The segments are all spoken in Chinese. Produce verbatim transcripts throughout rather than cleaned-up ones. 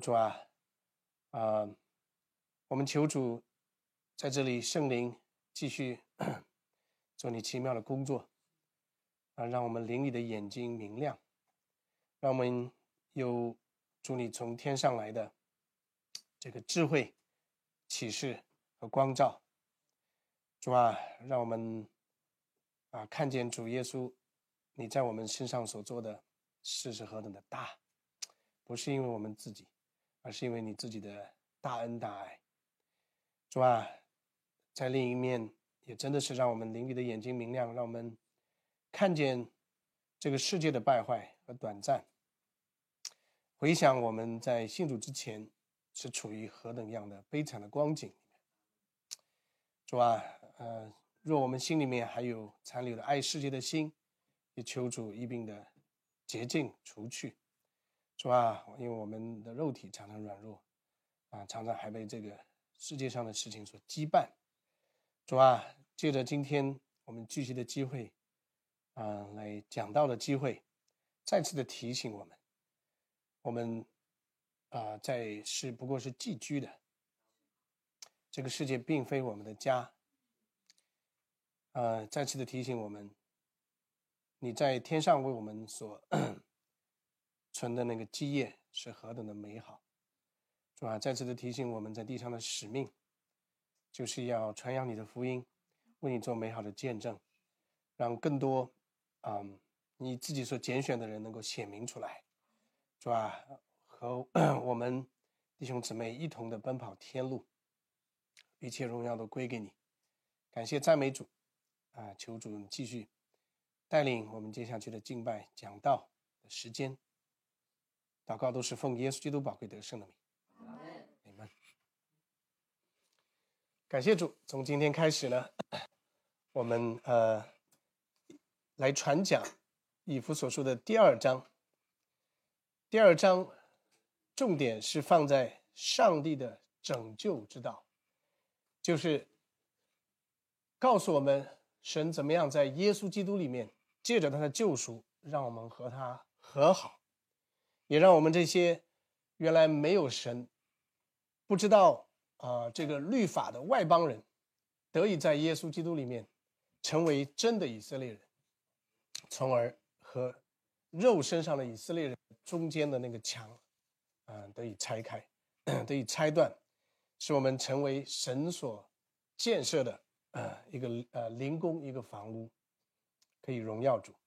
主啊，啊，我们求主在这里圣灵继续做你奇妙的工作啊，让我们灵里的眼睛明亮，让我们有主你从天上来的这个智慧、启示和光照。主啊，让我们啊看见主耶稣你在我们身上所做的事是何等的大，不是因为我们自己，而是因为你自己的大恩大爱。主啊，在另一面也真的是让我们灵里的眼睛明亮，让我们看见这个世界的败坏和短暂，回想我们在信主之前是处于何等样的悲惨的光景里面。主啊，呃，若我们心里面还有残留的爱世界的心，也求主一并的洁净除去。主啊，因为我们的肉体常常软弱啊，常常还被这个世界上的事情所羁绊。主啊，借着今天我们聚集的机会啊，来讲道的机会，再次的提醒我们，我们啊，在是不过是寄居的，这个世界并非我们的家。呃，再次的提醒我们，你在天上为我们所存的那个基业是何等的美好。主啊，再次的提醒我们在地上的使命，就是要传扬你的福音，为你做美好的见证，让更多嗯你自己所拣选的人能够显明出来。主啊，和我们弟兄姊妹一同的奔跑天路，一切荣耀都归给你。感谢赞美主啊！求主继续带领我们接下去的敬拜讲道的时间。祷告都是奉耶稣基督宝贵得胜的名。阿们。感谢主，从今天开始呢，我们呃来传讲以弗所书的第二章。第二章重点是放在上帝的拯救之道，就是告诉我们神怎么样在耶稣基督里面借着他的救赎让我们和他和好，也让我们这些原来没有神不知道啊、呃、这个律法的外邦人得以在耶稣基督里面成为真的以色列人，从而和肉身上的以色列人中间的那个墙啊、呃、得以拆开得以拆断，使我们成为神所建设的呃一个呃灵宫，一个房屋，可以荣耀主。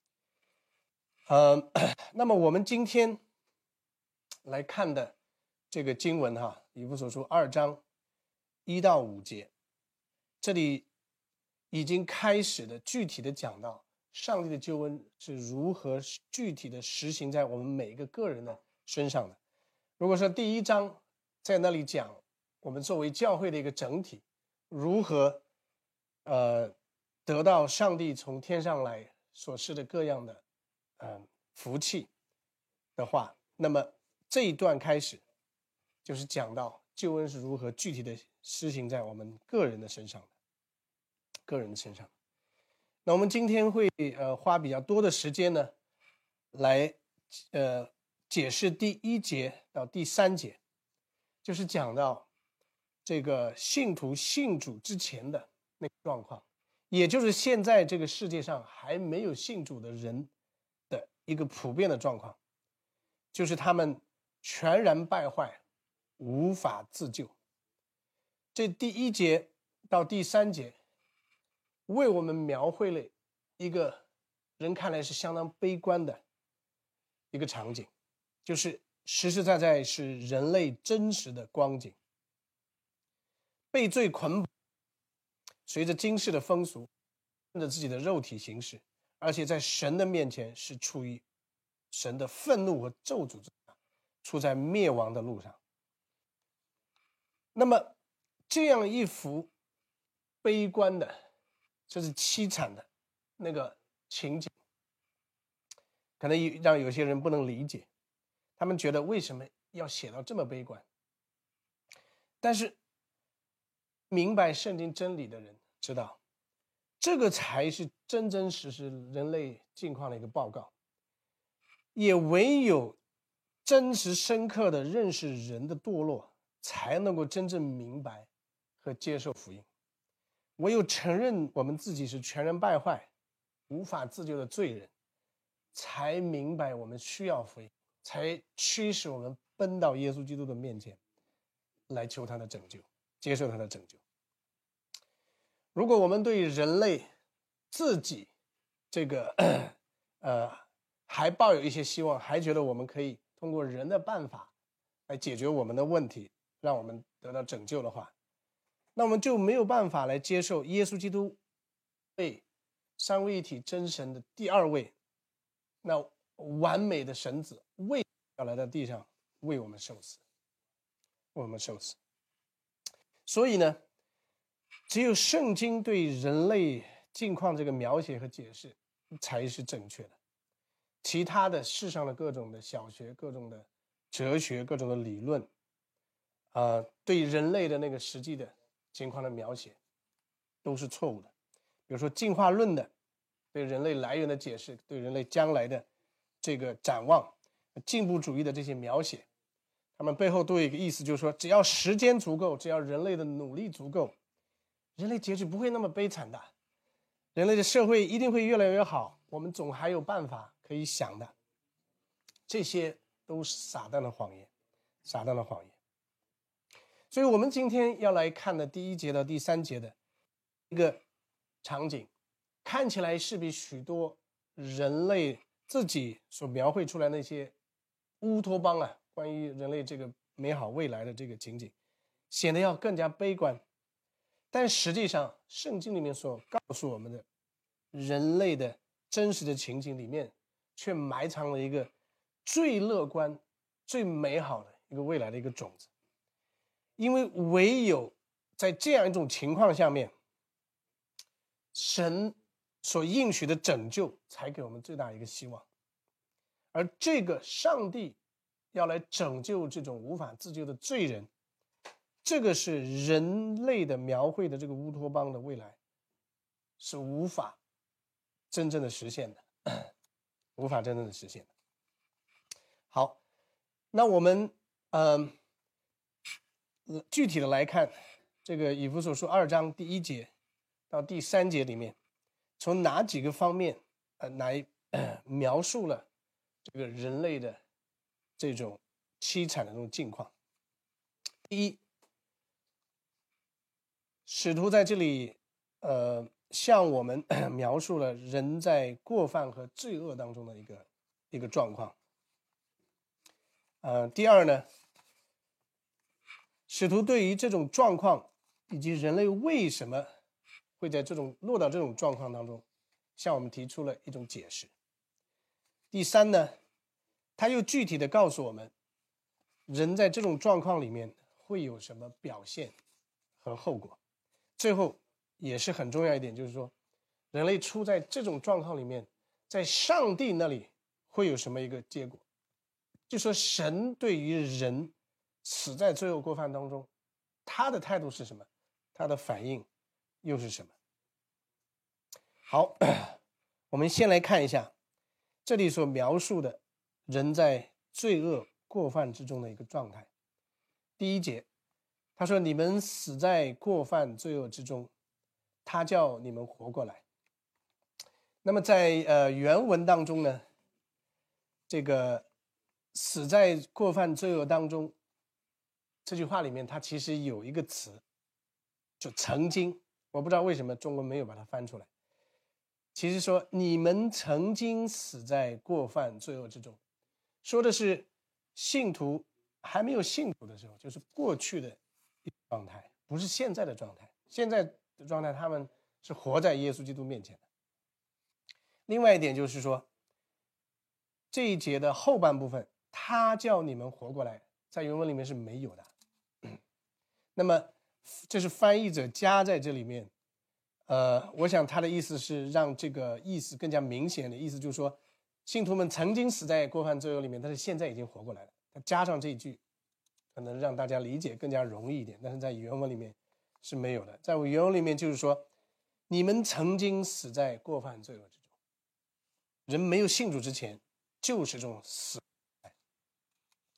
呃那么我们今天来看的这个经文哈，以弗所书二章一到五节，这里已经开始的具体的讲到上帝的救恩是如何具体的实行在我们每一个个人的身上的。如果说第一章在那里讲我们作为教会的一个整体如何呃得到上帝从天上来所施的各样的呃福气的话，那么这一段开始就是讲到救恩是如何具体的施行在我们个人的身上的个人的身上。那我们今天会呃花比较多的时间呢来呃解释第一节到第三节，就是讲到这个信徒信主之前的那个状况，也就是现在这个世界上还没有信主的人的一个普遍的状况，就是他们全然败坏，无法自救。这第一节到第三节为我们描绘了一个人看来是相当悲观的一个场景，就是实实在在是人类真实的光景，被罪捆绑，随着今世的风俗顺着自己的肉体行事，而且在神的面前是处于神的愤怒和咒诅之下，处在灭亡的路上。那么这样一幅悲观的甚至凄惨的那个情景，可能让有些人不能理解，他们觉得为什么要写到这么悲观。但是明白圣经真理的人知道，这个才是真真实实人类境况的一个报告，也唯有真实深刻的认识人的堕落，才能够真正明白和接受福音。唯有承认我们自己是全然败坏、无法自救的罪人，才明白我们需要福音，才驱使我们奔到耶稣基督的面前，来求他的拯救，接受他的拯救。如果我们对人类自己这个呃还抱有一些希望，还觉得我们可以通过人的办法来解决我们的问题，让我们得到拯救的话，那我们就没有办法来接受耶稣基督为三位一体真神的第二位，那完美的神子为要来到地上为我们受死，为我们受死。所以呢，只有圣经对人类境况这个描写和解释才是正确的，其他的世上的各种的小学、各种的哲学、各种的理论，呃，对人类的那个实际的情况的描写都是错误的。比如说进化论的对人类来源的解释，对人类将来的这个展望，进步主义的这些描写，他们背后都有一个意思，就是说只要时间足够，只要人类的努力足够，人类结局不会那么悲惨的，人类的社会一定会越来越好，我们总还有办法可以想的。这些都是撒旦的谎言，撒旦的谎言。所以我们今天要来看的第一节到第三节的一个场景，看起来是比许多人类自己所描绘出来那些乌托邦啊，关于人类这个美好未来的这个情景显得要更加悲观。但实际上圣经里面所告诉我们的人类的真实的情景里面，却埋藏了一个最乐观最美好的一个未来的一个种子。因为唯有在这样一种情况下面，神所应许的拯救才给我们最大一个希望。而这个上帝要来拯救这种无法自救的罪人，这个是人类的描绘的这个乌托邦的未来是无法真正的实现的，无法真正的实现的。好，那我们嗯、呃、具体的来看这个以弗所书二章第一节到第三节里面，从哪几个方面呃来、呃、描述了这个人类的这种凄惨的这种境况。第一，使徒在这里呃向我们描述了人在过犯和罪恶当中的一个一个状况。呃，第二呢，使徒对于这种状况以及人类为什么会在这种落到这种状况当中，向我们提出了一种解释。第三呢，他又具体的告诉我们，人在这种状况里面会有什么表现和后果。最后也是很重要一点，就是说人类处在这种状况里面，在上帝那里会有什么一个结果，就说神对于人死在罪恶过犯当中，他的态度是什么，他的反应又是什么。好，我们先来看一下这里所描述的人在罪恶过犯之中的一个状态。第一节他说，你们死在过犯罪恶之中，他叫你们活过来。那么在呃原文当中呢，这个死在过犯罪恶当中这句话里面，它其实有一个词，就曾经，我不知道为什么中文没有把它翻出来。其实说你们曾经死在过犯罪恶之中，说的是信徒还没有信徒的时候，就是过去的状态，不是现在的状态。现在的状态他们是活在耶稣基督面前的。另外一点就是说，这一节的后半部分，他叫你们活过来，在原文里面是没有的。那么这是翻译者加在这里面，呃，我想他的意思是让这个意思更加明显的意思，就是说信徒们曾经死在过犯罪恶里面，但是现在已经活过来了。他加上这一句可能让大家理解更加容易一点，但是在原文里面是没有的。在我原文里面就是说，你们曾经死在过犯罪恶之中，人没有信主之前就是这种死。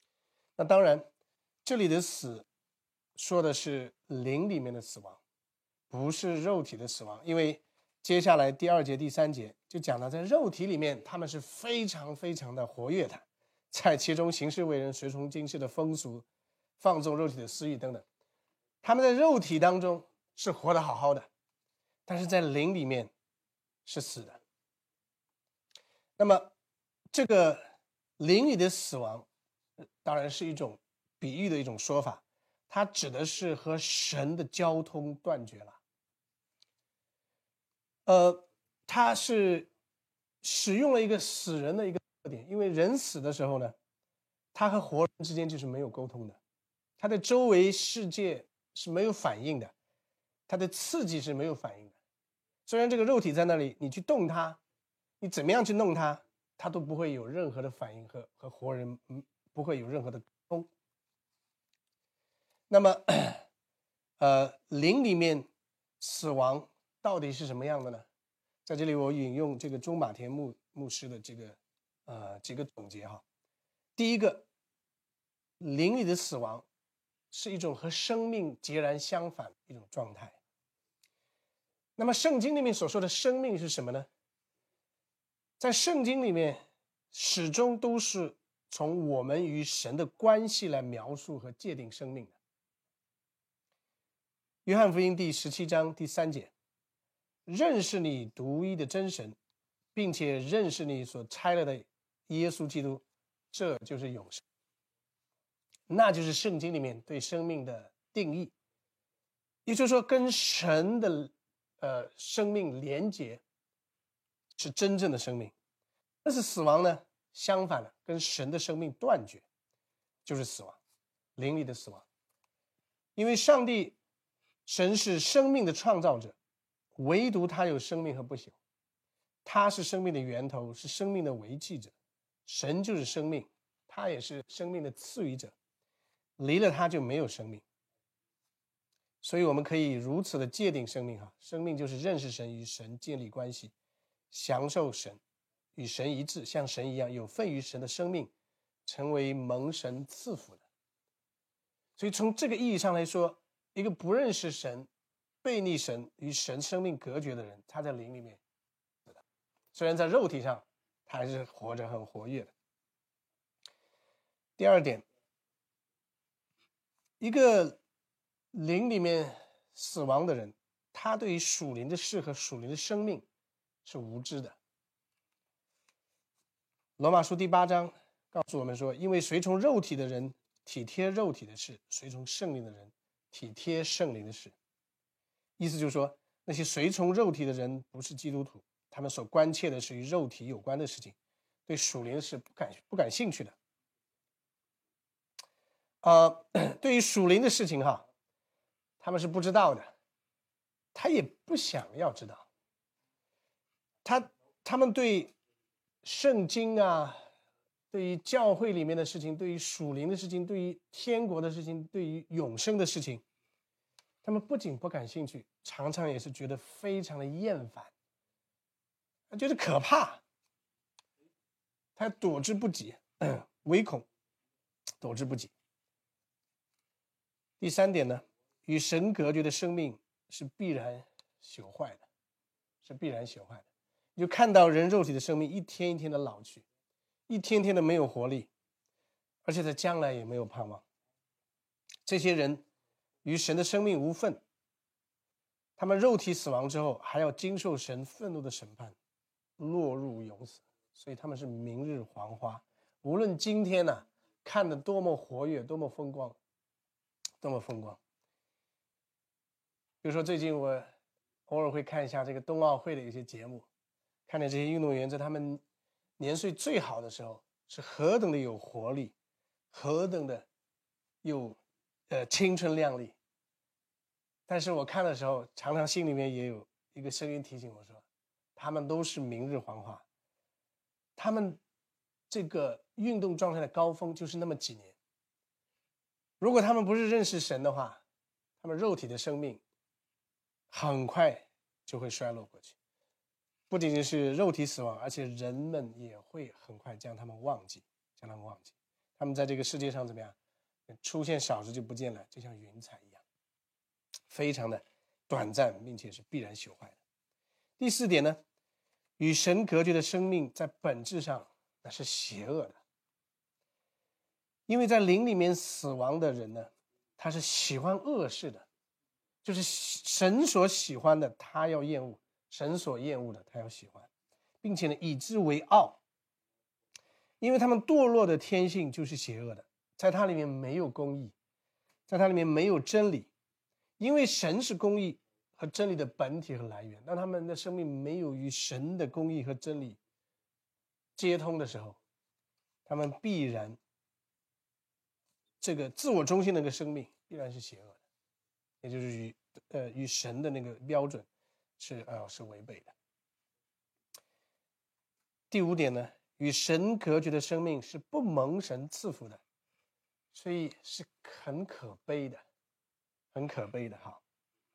那当然，这里的死说的是灵里面的死亡，不是肉体的死亡，因为接下来第二节、第三节就讲到，在肉体里面他们是非常非常的活跃的，在其中行事为人随从今世的风俗，放纵肉体的私欲等等，他们在肉体当中是活得好好的，但是在灵里面是死的。那么这个灵里的死亡当然是一种比喻的一种说法，它指的是和神的交通断绝了。呃，它是使用了一个死人的一个特点，因为人死的时候呢，他和活人之间就是没有沟通的，他的周围世界是没有反应的，他的刺激是没有反应的。虽然这个肉体在那里，你去动它，你怎么样去弄它，它都不会有任何的反应，和和活人嗯不会有任何的沟通。那么，呃，灵里面死亡到底是什么样的呢？在这里我引用这个中马田牧牧师的这个呃几个总结哈。第一个，灵里的死亡是一种和生命截然相反的一种状态。那么圣经里面所说的生命是什么呢？在圣经里面始终都是从我们与神的关系来描述和界定生命的。约翰福音第十七章第三节，认识你独一的真神，并且认识你所差了的耶稣基督，这就是永生。那就是圣经里面对生命的定义，也就是说跟神的呃生命连结是真正的生命。但是死亡呢，相反了，跟神的生命断绝就是死亡，灵里的死亡。因为上帝神是生命的创造者，唯独他有生命和不朽，他是生命的源头，是生命的维系者。神就是生命，他也是生命的赐予者，离了他就没有生命。所以我们可以如此的界定生命哈，生命就是认识神，与神建立关系，享受神，与神一致，像神一样有份于神的生命，成为蒙神赐福的。所以从这个意义上来说，一个不认识神、背逆神、与神生命隔绝的人，他在灵里面死的，虽然在肉体上他还是活着很活跃的。第二点，一个灵里面死亡的人，他对于属灵的事和属灵的生命是无知的。罗马书第八章告诉我们说，因为随从肉体的人体贴肉体的事，随从圣灵的人体贴圣灵的事。意思就是说，那些随从肉体的人不是基督徒，他们所关切的是与肉体有关的事情，对属灵的事不感不感兴趣的。呃，对于属灵的事情哈，他们是不知道的，他也不想要知道。他他们对圣经啊，对于教会里面的事情，对于属灵的事情，对于天国的事情，对于永生的事情，他们不仅不感兴趣，常常也是觉得非常的厌烦，觉得可怕，他躲之不及，唯恐躲之不及。第三点呢，与神隔绝的生命是必然朽坏的，是必然朽坏的。你就看到人肉体的生命一天一天的老去，一天天的没有活力，而且在将来也没有盼望。这些人与神的生命无份，他们肉体死亡之后还要经受神愤怒的审判，落入永死，所以他们是明日黄花。无论今天呢、啊、看得多么活跃，多么风光，多么风光。比如说最近我偶尔会看一下这个冬奥会的一些节目，看见这些运动员在他们年岁最好的时候是何等的有活力，何等的有呃青春靓丽。但是我看的时候，常常心里面也有一个声音提醒我说，他们都是明日黄花，他们这个运动状态的高峰就是那么几年。如果他们不是认识神的话，他们肉体的生命很快就会衰落过去。不仅仅是肉体死亡，而且人们也会很快将他们忘记，将他们忘记。他们在这个世界上怎么样？ 出现少时就不见了，就像云彩一样，非常的短暂，并且是必然朽坏的。第四点呢，与神隔绝的生命在本质上那是邪恶的，因为在灵里面死亡的人呢，他是喜欢恶事的，就是神所喜欢的他要厌恶，神所厌恶的他要喜欢，并且呢以之为傲，因为他们堕落的天性就是邪恶的，在它里面没有公义，在它里面没有真理，因为神是公义和真理的本体和来源，当他们的生命没有与神的公义和真理接通的时候，他们必然这个自我中心的一个生命必然是邪恶的，也就是与呃与神的那个标准是呃是违背的。第五点呢，与神隔绝的生命是不蒙神赐福的，所以是很可悲的，很可悲的哈。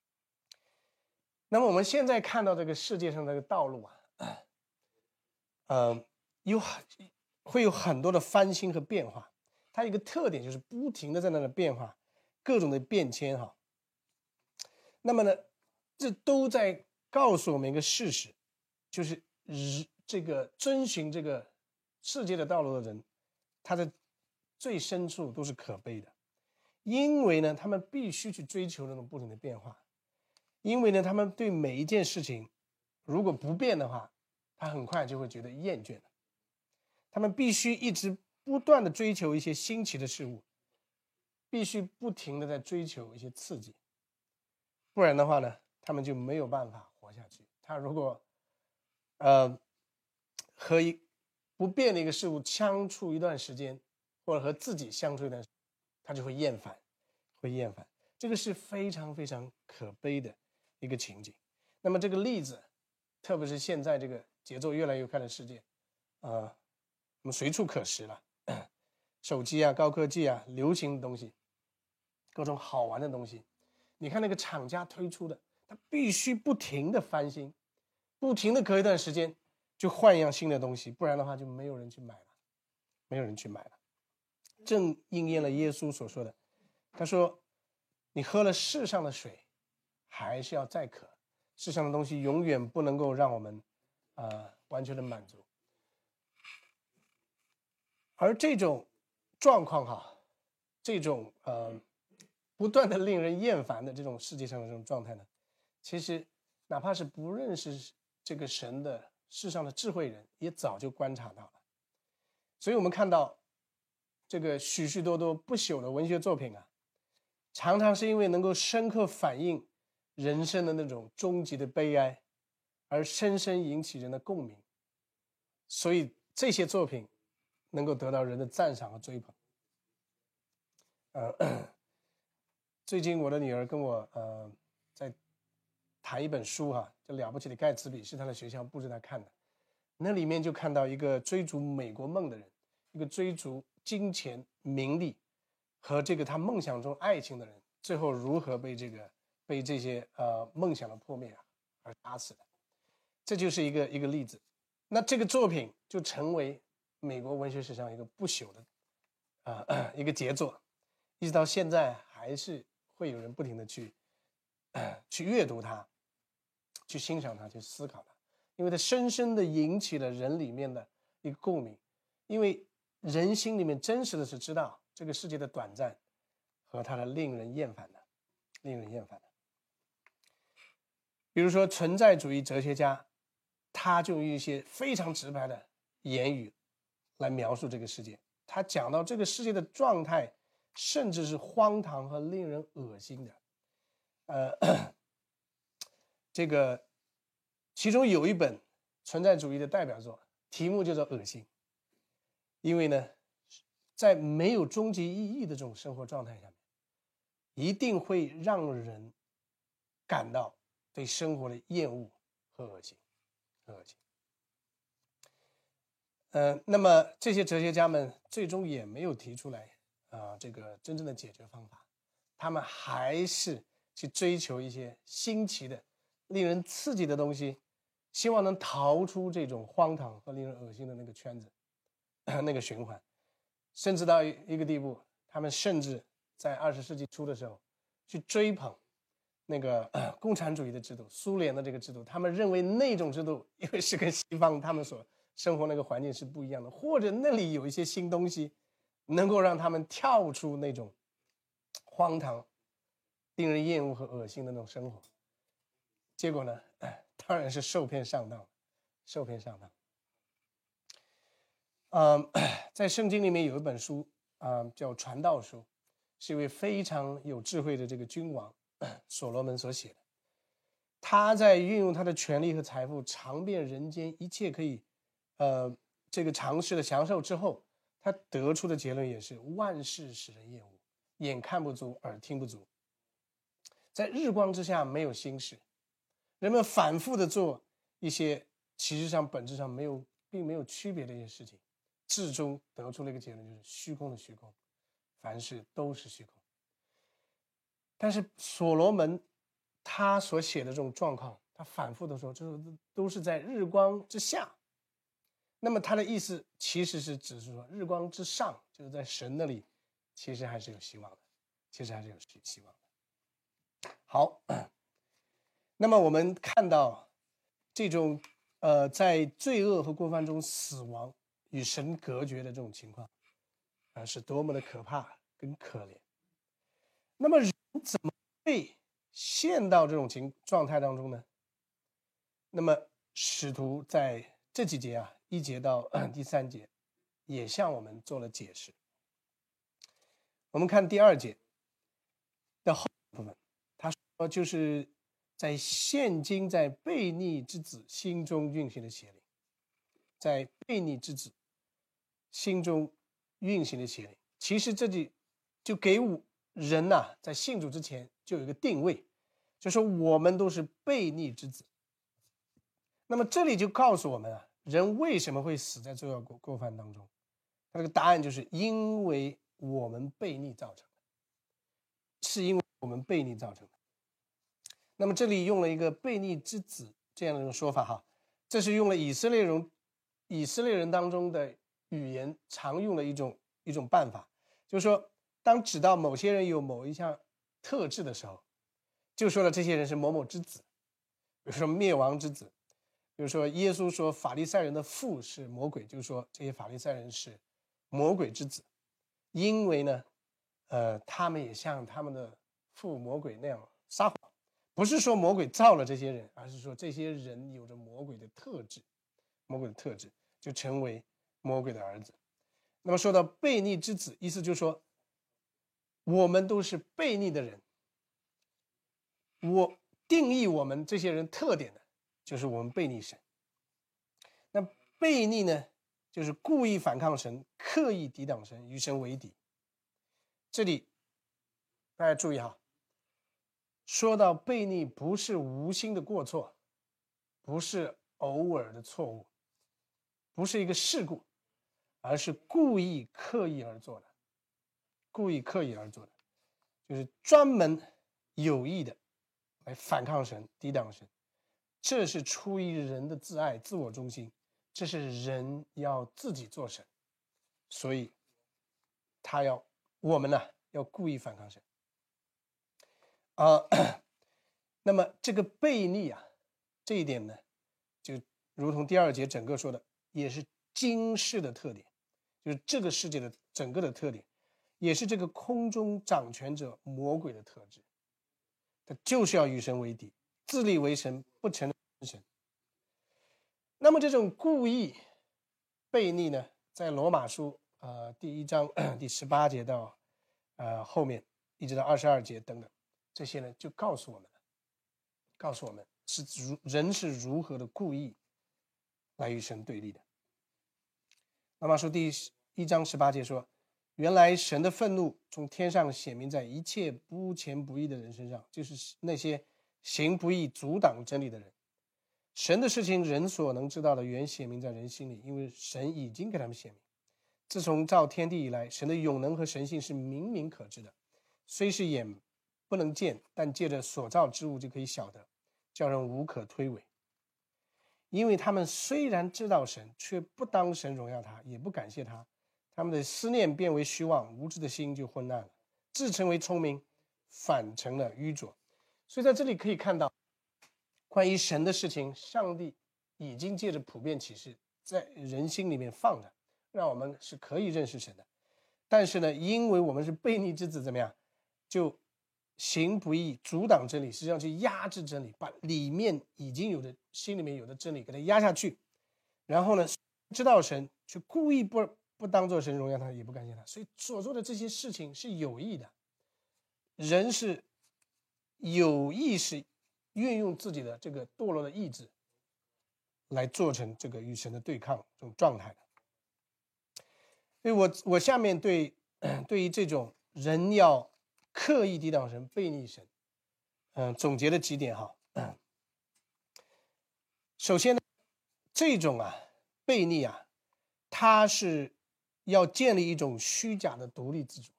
那么我们现在看到这个世界上这个道路啊，呃，有会有很多的翻新和变化，它有一个特点就是不停的在那里变化，各种的变迁哈。那么呢，这都在告诉我们一个事实，就是这个遵循这个世界的道路的人，他的最深处都是可悲的，因为呢，他们必须去追求那种不停的变化，因为呢，他们对每一件事情如果不变的话，他很快就会觉得厌倦了。他们必须一直不断的追求一些新奇的事物，必须不停的在追求一些刺激，不然的话呢，他们就没有办法活下去。他如果呃和一不变的一个事物相处一段时间，或者和自己相处一段时间，他就会厌烦，会厌烦。这个是非常非常可悲的一个情景。那么这个例子，特别是现在这个节奏越来越快的世界，呃，我们随处可识了，手机啊、高科技啊、流行的东西，各种好玩的东西。你看那个厂家推出的，它必须不停的翻新，不停的隔一段时间就换一样新的东西，不然的话就没有人去买了，没有人去买了。正应验了耶稣所说的，他说：“你喝了世上的水，还是要再渴。世上的东西永远不能够让我们，呃，完全的满足。”而这种状况哈，这种呃不断的令人厌烦的这种世界上的这种状态呢，其实哪怕是不认识这个神的世上的智慧人，也早就观察到了。所以我们看到这个许许多多不朽的文学作品啊，常常是因为能够深刻反映人生的那种终极的悲哀，而深深引起人的共鸣，所以这些作品能够得到人的赞赏和追捧。呃，最近我的女儿跟我呃在谈一本书哈，叫《了不起的盖茨比》，是她的学校布置她看的。那里面就看到一个追逐美国梦的人，一个追逐金钱、名利和这个他梦想中爱情的人，最后如何被这个被这些呃梦想的破灭啊而打死的。这就是一个一个例子。那这个作品就成为美国文学史上一个不朽的啊、呃、一个杰作，一直到现在还是会有人不停的去、呃、去阅读它，去欣赏它，去思考它，因为它深深的引起了人里面的一个共鸣。因为人心里面真实的是知道这个世界的短暂和它的令人厌烦的，令人厌烦的。比如说存在主义哲学家，他就用一些非常直白的言语来描述这个世界。他讲到这个世界的状态，甚至是荒唐和令人恶心的。呃，这个其中有一本存在主义的代表作，题目就叫《恶心》。因为呢，在没有终极意义的这种生活状态下面，一定会让人感到对生活的厌恶和恶心，和恶心。呃，那么这些哲学家们最终也没有提出来啊、呃，这个真正的解决方法，他们还是去追求一些新奇的、令人刺激的东西，希望能逃出这种荒唐和令人恶心的那个圈子。那个循环，甚至到一个地步， 他们甚至在二十世纪初的时候去追捧那个、呃、共产主义的制度，苏联的这个制度，他们认为那种制度因为是跟西方他们所生活那个环境是不一样的，或者那里有一些新东西能够让他们跳出那种荒唐令人厌恶和恶心的那种生活。结果呢、哎、当然是受骗上当受骗上当。嗯，在圣经里面有一本书、嗯、叫传道书，是一位非常有智慧的这个君王所罗门所写的。他在运用他的权力和财富尝遍人间一切可以呃这个尝试的享受之后，他得出的结论也是万事使人厌恶，眼看不足，耳听不足。在日光之下没有新事，人们反复的做一些其实上本质上没有并没有区别的一些事情，最终得出了一个结论，就是虚空的虚空，凡事都是虚空。但是所罗门他所写的这种状况，他反复的说这都是在日光之下，那么他的意思其实是只是说日光之上，就是在神那里其实还是有希望的，其实还是有希望的。好，那么我们看到这种呃在罪恶和过犯中死亡与神隔绝的这种情况啊、呃，是多么的可怕跟可怜。那么人怎么被陷到这种情状态当中呢？那么使徒在这几节啊，一节到、呃、第三节也向我们做了解释。我们看第二节的后部分，他说就是在现今在悖逆之子心中运行的邪灵，在悖逆之子心中运行的邪灵。其实这里就给人呐、啊，在信主之前就有一个定位，就是我们都是悖逆之子。那么这里就告诉我们啊，人为什么会死在罪恶过犯当中？他这个答案就是因为我们悖逆造成的，是因为我们悖逆造成的。那么这里用了一个悖逆之子这样的一种说法哈，这是用了以色列人以色列人当中的语言常用的一种一种办法，就是说当指到某些人有某一项特质的时候，就说了这些人是某某之子，比如说灭亡之子，比如说耶稣说法利赛人的父是魔鬼，就是说这些法利赛人是魔鬼之子，因为呢呃，他们也像他们的父魔鬼那样撒谎。不是说魔鬼造了这些人，而是说这些人有着魔鬼的特质，魔鬼的特质就成为魔鬼的儿子。那么说到悖逆之子，意思就是说我们都是悖逆的人。我定义我们这些人特点的就是我们悖逆神。那悖逆呢，就是故意反抗神，刻意抵挡神，与神为敌。这里大家注意哈，说到悖逆不是无心的过错，不是偶尔的错误，不是一个事故，而是故意刻意而做的，故意刻意而做的，就是专门有意的来反抗神，抵挡神。这是出于人的自爱、自我中心，这是人要自己做神，所以他要我们呢要故意反抗神啊、呃。那么这个悖逆啊，这一点呢，就如同第二节整个说的，也是今世的特点，就是这个世界的整个的特点，也是这个空中掌权者魔鬼的特质。他就是要与神为敌，自立为神，不承认神。那么这种故意悖逆呢，在罗马书呃第一章第十八节到呃后面一直到二十二节等等，这些呢就告诉我们了，告诉我们是如人是如何的故意来与神对立的。罗马书第一章十八节说，原来神的愤怒从天上显明在一切不虔不义的人身上，就是那些行不义阻挡真理的人。神的事情人所能知道的原显明在人心里，因为神已经给他们显明。自从造天地以来，神的永能和神性是明明可知的，虽是眼不能见，但借着所造之物就可以晓得，叫人无可推诿。因为他们虽然知道神，却不当神荣耀他，也不感谢他， 他们的思念变为虚妄，无知的心就昏暗了，自称为聪明，反成了愚拙。所以在这里可以看到，关于神的事情，上帝已经借着普遍启示在人心里面放着，让我们是可以认识神的。但是呢，因为我们是悖逆之子，怎么样，就行不义，阻挡真理，实际上去压制真理，把里面已经有的心里面有的真理给它压下去，然后呢，知道神却故意不不当作神荣耀他，也不感谢他，所以所做的这些事情是有意的。人是有意识运用自己的这个堕落的意志来做成这个与神的对抗这种状态的。所以我我下面对对于这种人要刻意抵挡神、悖逆神，嗯、呃，总结了几点哈。首先呢，这种啊悖逆啊，它是要建立一种虚假的独立自主。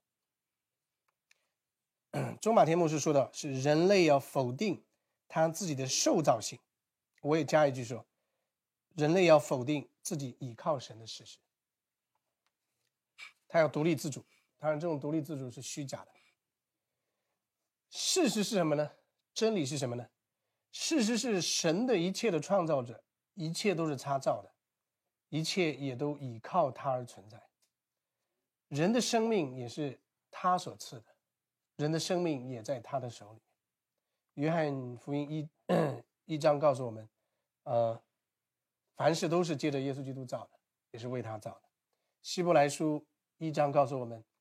中马田牧师说的是人类要否定他自己的受造性，我也加一句说，人类要否定自己倚靠神的事实，他要独立自主。当然这种独立自主是虚假的。事实是什么呢？真理是什么呢？事实是神的一切的创造者，一切都是他造的，一切也都倚靠他而存在。人的生命也是他所赐的，人的生命也在他的手里。约翰福音一一章告诉我们，呃，凡事都是借着耶稣基督造的，也是为他造的。希伯来书一章告诉我们，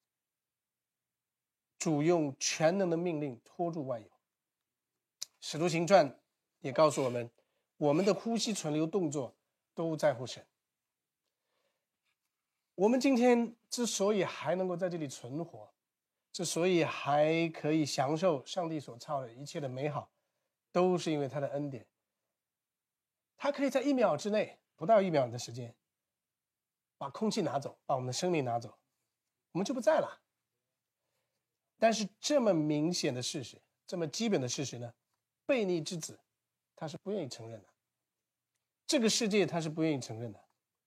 主用全能的命令托住万有。使徒行传也告诉我们，我们的呼吸、存留、动作都在乎神。我们今天之所以还能够在这里存活，之所以还可以享受上帝所造的一切的美好，都是因为他的恩典。他可以在一秒之内，不到一秒的时间，把空气拿走，把我们的生命拿走，我们就不在了。但是这么明显的事实，这么基本的事实呢，悖逆之子他是不愿意承认的，这个世界他是不愿意承认的。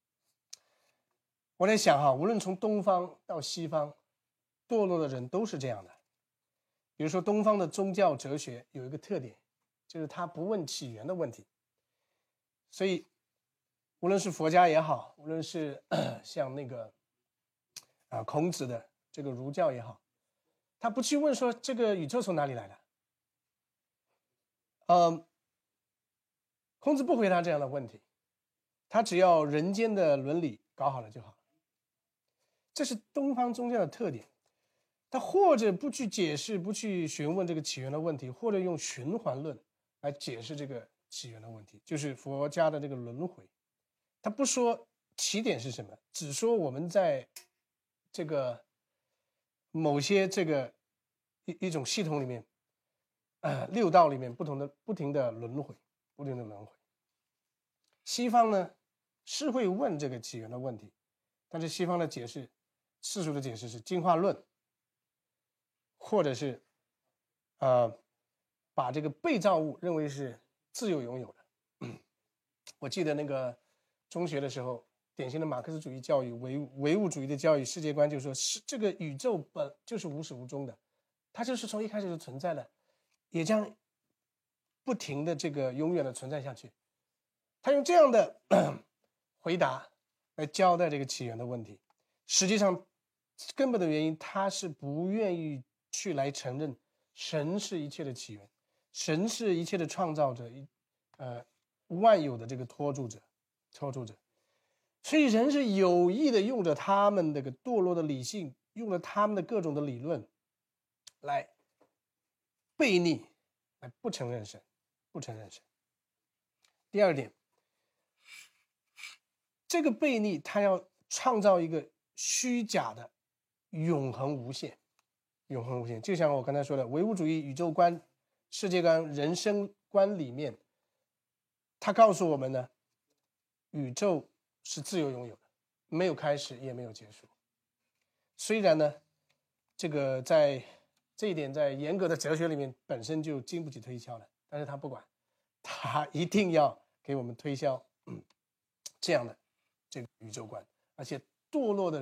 我在想哈，无论从东方到西方，堕落的人都是这样的。比如说东方的宗教哲学有一个特点，就是他不问起源的问题。所以无论是佛家也好，无论是像那个啊孔子的这个儒教也好，他不去问说这个宇宙从哪里来的。嗯，孔子不回答这样的问题，他只要人间的伦理搞好了就好。这是东方宗教的特点，他或者不去解释、不去询问这个起源的问题，或者用循环论来解释这个起源的问题，就是佛家的这个轮回。他不说起点是什么，只说我们在这个某些这个一一种系统里面，呃，六道里面不同的不停的轮回，不停的轮回。西方呢是会问这个起源的问题，但是西方的解释，世俗的解释是进化论，或者是呃把这个被造物认为是自由拥有的。我记得那个中学的时候，典型的马克思主义教育、唯唯物主义的教育世界观，就是说是这个宇宙本就是无始无终的，它就是从一开始就存在的，也将不停的这个永远的存在下去。他用这样的回答来交代这个起源的问题，实际上根本的原因，他是不愿意去来承认神是一切的起源，神是一切的创造者，呃，万有的这个托住者，托住者。所以人是有意的用着他们这个堕落的理性，用了他们的各种的理论来悖逆，来不承认神，不承认神。第二点，这个悖逆他要创造一个虚假的永恒无限，永恒无限，就像我刚才说的唯物主义宇宙观、世界观、人生观里面，他告诉我们呢，宇宙是自由拥有的，没有开始也没有结束。虽然呢这个在这一点在严格的哲学里面本身就经不起推敲的，但是他不管，他一定要给我们推销、嗯、这样的这个宇宙观。而且堕落的人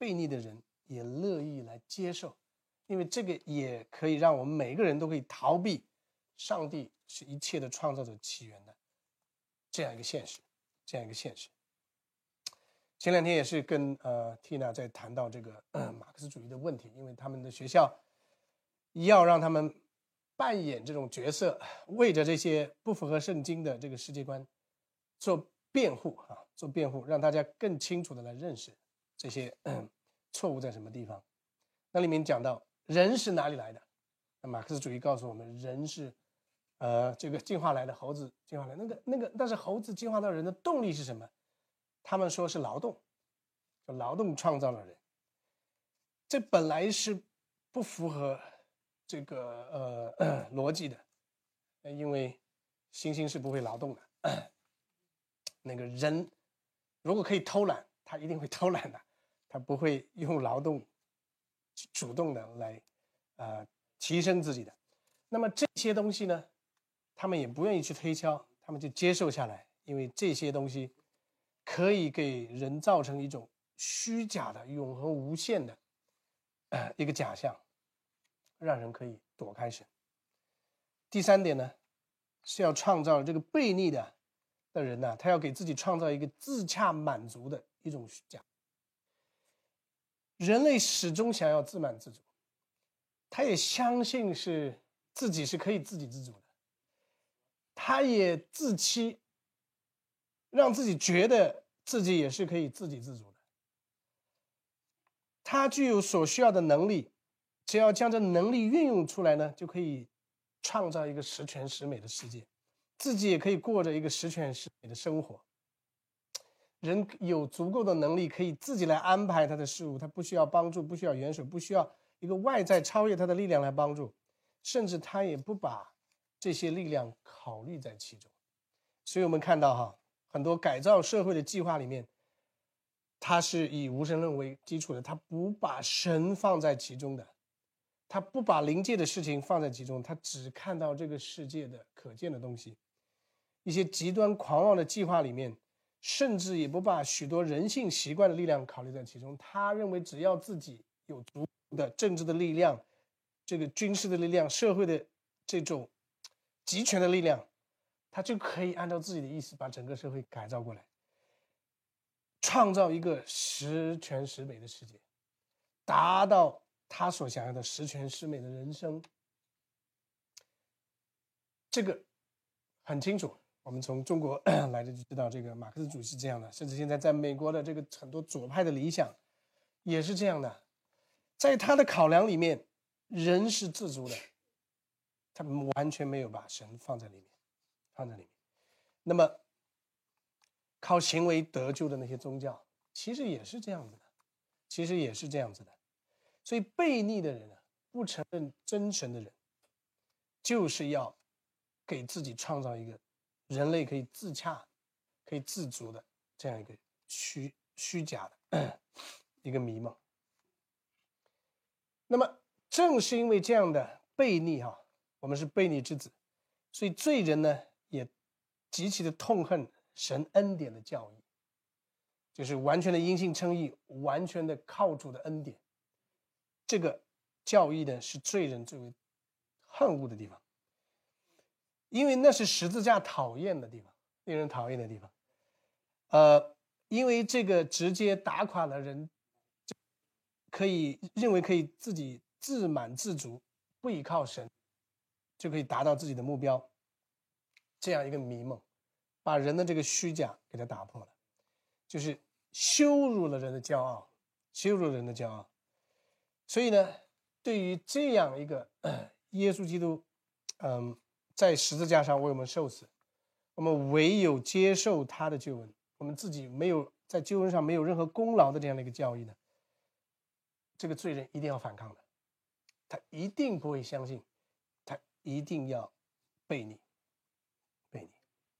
悖逆的人也乐意来接受，因为这个也可以让我们每个人都可以逃避上帝是一切的创造者起源的这样一个现实，这样一个现实。前两天也是跟呃 Tina 在谈到这个、呃、马克思主义的问题，因为他们的学校要让他们扮演这种角色，为着这些不符合圣经的这个世界观做辩护啊，做辩护，让大家更清楚的来认识这些、呃、错误在什么地方。那里面讲到人是哪里来的，那马克思主义告诉我们，人是呃这个进化来的，猴子进化来的那个那个，但是猴子进化到人的动力是什么？他们说是劳动，就劳动创造了人，这本来是不符合这个呃逻辑的，因为猩猩是不会劳动的，那个人如果可以偷懒，他一定会偷懒的，他不会用劳动主动的来呃提升自己的。那么这些东西呢，他们也不愿意去推敲，他们就接受下来，因为这些东西可以给人造成一种虚假的永恒无限的、呃、一个假象，让人可以躲开神。第三点呢，是要创造这个悖逆的的人呢、啊，他要给自己创造一个自洽满足的一种虚假。人类始终想要自满自足，他也相信是自己是可以自给自足的，他也自欺，让自己觉得自己也是可以自给自足的。他具有所需要的能力，只要将这能力运用出来呢，就可以创造一个十全十美的世界，自己也可以过着一个十全十美的生活。人有足够的能力可以自己来安排他的事物，他不需要帮助，不需要元首，不需要一个外在超越他的力量来帮助，甚至他也不把这些力量考虑在其中。所以我们看到哈，很多改造社会的计划里面，它是以无神论为基础的，他不把神放在其中的，他不把灵界的事情放在其中，他只看到这个世界的可见的东西。一些极端狂妄的计划里面，甚至也不把许多人性习惯的力量考虑在其中。他认为只要自己有足够的政治的力量，这个军事的力量，社会的这种集权的力量，他就可以按照自己的意思把整个社会改造过来，创造一个十全十美的世界，达到他所想要的十全十美的人生。这个很清楚，我们从中国来的就知道，这个马克思主义是这样的，甚至现在在美国的这个很多左派的理想也是这样的。在他的考量里面，人是自足的，他完全没有把神放在里面，放在里面。那么靠行为得救的那些宗教，其实也是这样子的，其实也是这样子的。所以悖逆的人啊，不承认真神的人，就是要给自己创造一个人类可以自洽、可以自足的这样一个虚虚假的一个迷梦。那么正是因为这样的悖逆哈、啊，我们是悖逆之子，所以罪人呢也极其的痛恨神恩典的教义，就是完全的因信称义，完全的靠主的恩典。这个教义呢是罪人最为恨恶的地方，因为那是十字架讨厌的地方，令人讨厌的地方。呃，因为这个直接打垮了人可以认为可以自己自满自足，不依靠神就可以达到自己的目标，这样一个迷梦，把人的这个虚假给他打破了，就是羞辱了人的骄傲，羞辱人的骄傲。所以呢，对于这样一个、呃、耶稣基督嗯，在十字架上为我们受死，我们唯有接受他的救恩，我们自己没有在救恩上没有任何功劳的这样的一个教义呢，这个罪人一定要反抗的，他一定不会相信，他一定要悖逆，悖逆。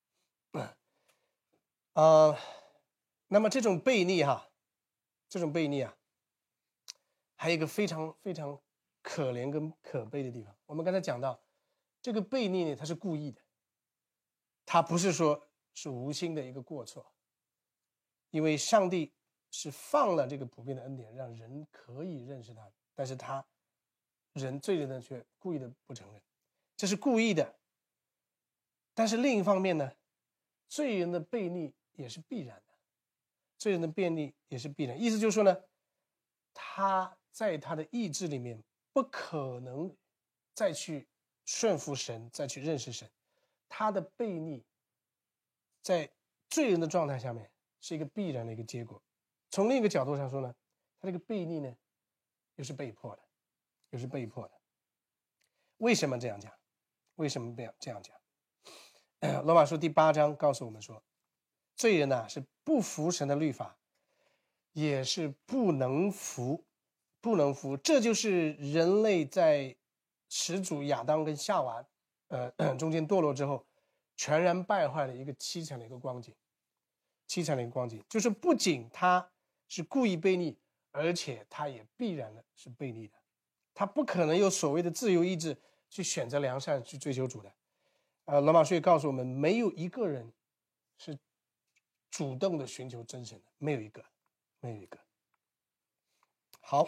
呃，那么这种悖逆哈，这种悖逆啊，还有一个非常非常可怜跟可悲的地方。我们刚才讲到，这个悖逆呢，它是故意的，它不是说是无心的一个过错，因为上帝是放了这个普遍的恩典，让人可以认识他，但是他人罪人呢却故意的不承认，这是故意的。但是另一方面呢，罪人的悖逆也是必然的，罪人的悖逆也是必然。意思就是说呢，他在他的意志里面不可能再去顺服神，再去认识神，他的悖逆在罪人的状态下面是一个必然的一个结果。从另一个角度上说呢，他这个悖逆呢又是被迫的，又是被迫的。为什么这样讲？为什么这样讲？罗马书第八章告诉我们说，罪人呢是不服神的律法，也是不能服，不能服。这就是人类在始祖亚当跟夏娃呃中间堕落之后，全然败坏的一个凄惨的一个光景。凄惨的一个光景，就是不仅他是故意悖逆，而且他也必然的是悖逆的。他不可能有所谓的自由意志去选择良善，去追求主的。呃，罗马书也告诉我们，没有一个人是主动的寻求真神的，没有一个，没有一个。好，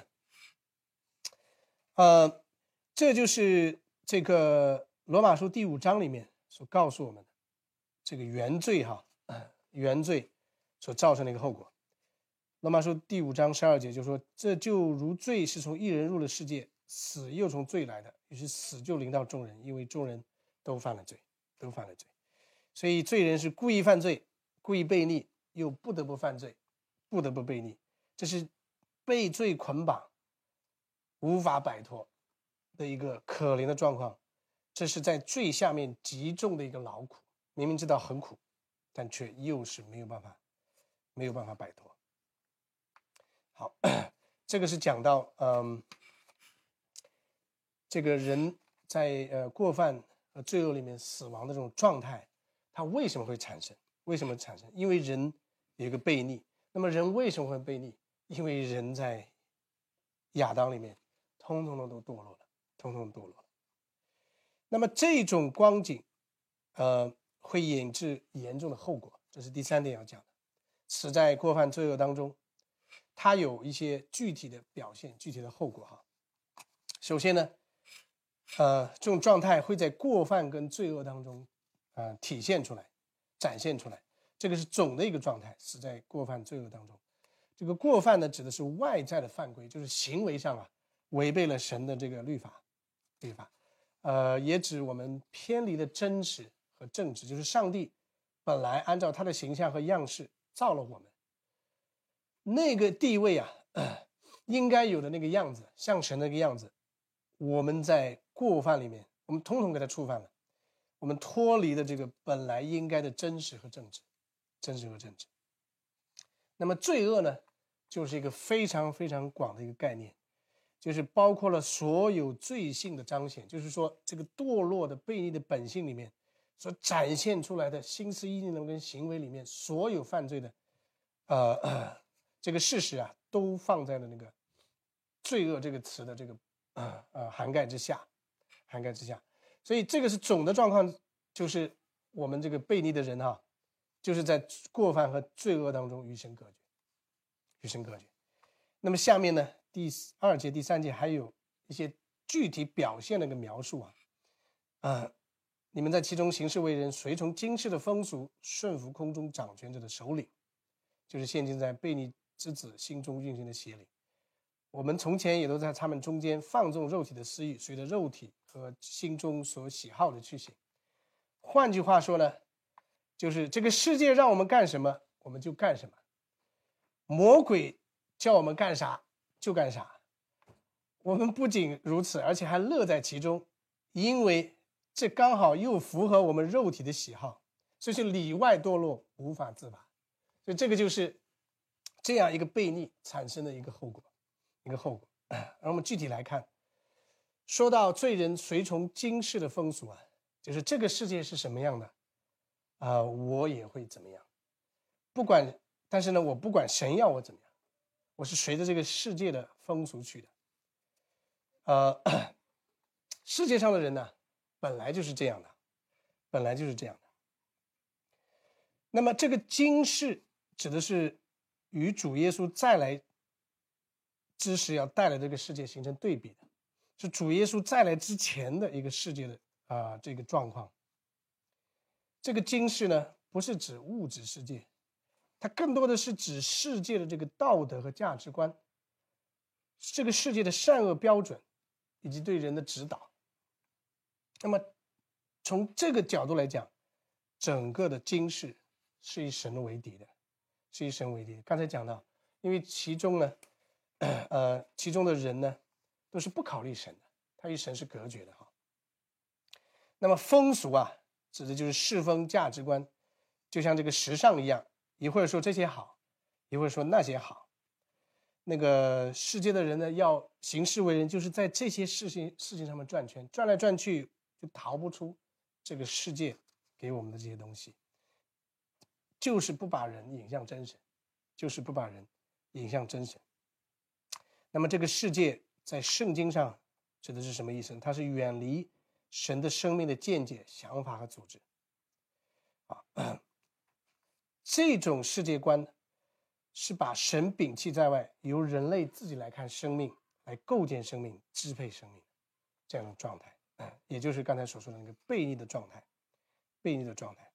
呃，这就是这个罗马书第五章里面所告诉我们的这个原罪哈，原罪所造成的一个后果。罗马书第五章十二节就说，这就如罪是从一人入了世界，死又从罪来的，于是死就临到众人，因为众人都犯了罪，都犯了罪。所以罪人是故意犯罪，故意悖逆，又不得不犯罪，不得不悖逆，这是被罪捆绑无法摆脱的一个可怜的状况。这是在罪下面极重的一个劳苦，明明知道很苦，但却又是没有办法没有办法摆脱。好，这个是讲到嗯，这个人在呃过犯和罪恶里面死亡的这种状态，它为什么会产生？为什么产生？因为人有一个悖逆。那么人为什么会悖逆？因为人在亚当里面通通都堕落了，通通堕落了。那么这种光景呃会引致严重的后果，这是第三点要讲的。死在过犯罪恶当中，它有一些具体的表现，具体的后果哈。首先呢，呃，这种状态会在过犯跟罪恶当中，呃，体现出来，展现出来。这个是总的一个状态，死在过犯罪恶当中。这个过犯呢，指的是外在的犯规，就是行为上啊，违背了神的这个律法，律法。呃，也指我们偏离了真实和正直，就是上帝本来按照他的形象和样式造了我们，那个地位啊，呃、应该有的那个样子，像神那个样子，我们在过犯里面，我们统统给他触犯了，我们脱离了这个本来应该的真实和正直，真实和正直。那么罪恶呢，就是一个非常非常广的一个概念，就是包括了所有罪性的彰显，就是说这个堕落的悖逆的本性里面所展现出来的心思意念跟行为里面，所有犯罪的呃呃这个事实啊，都放在了那个罪恶这个词的这个呃呃涵盖之下，涵盖之下。所以这个是总的状况，就是我们这个悖逆的人哈、啊，就是在过犯和罪恶当中与神隔绝，与神隔绝。那么下面呢，第二节、第三节还有一些具体表现的一个描述啊，呃，你们在其中行事为人，随从今世的风俗，顺服空中掌权者的首领，就是现今在悖逆之子心中运行的邪灵。我们从前也都在他们中间放纵肉体的私欲，随着肉体和心中所喜好的去行。换句话说呢，就是这个世界让我们干什么，我们就干什么。魔鬼叫我们干啥就干啥。我们不仅如此，而且还乐在其中，因为这刚好又符合我们肉体的喜好，所以是里外堕落，无法自拔。所以这个就是这样一个悖逆产生的一个后果，一个后果。而我们具体来看，说到罪人随从今世的风俗啊，就是这个世界是什么样的啊、呃，我也会怎么样。不管，但是呢，我不管神要我怎么样，我是随着这个世界的风俗去的。呃，世界上的人呢，本来就是这样的，本来就是这样的。那么这个今世指的是与主耶稣再来之时要带来这个世界形成对比的，是主耶稣再来之前的一个世界的啊、呃、这个状况。这个今世呢，不是指物质世界，它更多的是指世界的这个道德和价值观，这个世界的善恶标准以及对人的指导。那么从这个角度来讲，整个的今世是以神为底的，是以神为底的。刚才讲到，因为其中呢，呃，其中的人呢，都是不考虑神的，他与神是隔绝的哈。那么风俗啊，指的就是世风价值观，就像这个时尚一样，一会儿说这些好，一会儿说那些好。那个世界的人呢，要行事为人，就是在这些事情事情上面转圈，转来转去，就逃不出这个世界给我们的这些东西，就是不把人引向真神，就是不把人引向真神。那么这个世界在圣经上指的是什么意思呢？它是远离神的生命的见解、想法和组织啊。这种世界观是把神摒弃在外，由人类自己来看生命，来构建生命、支配生命这样的状态，也就是刚才所说的那个悖逆的状态。悖逆的状态。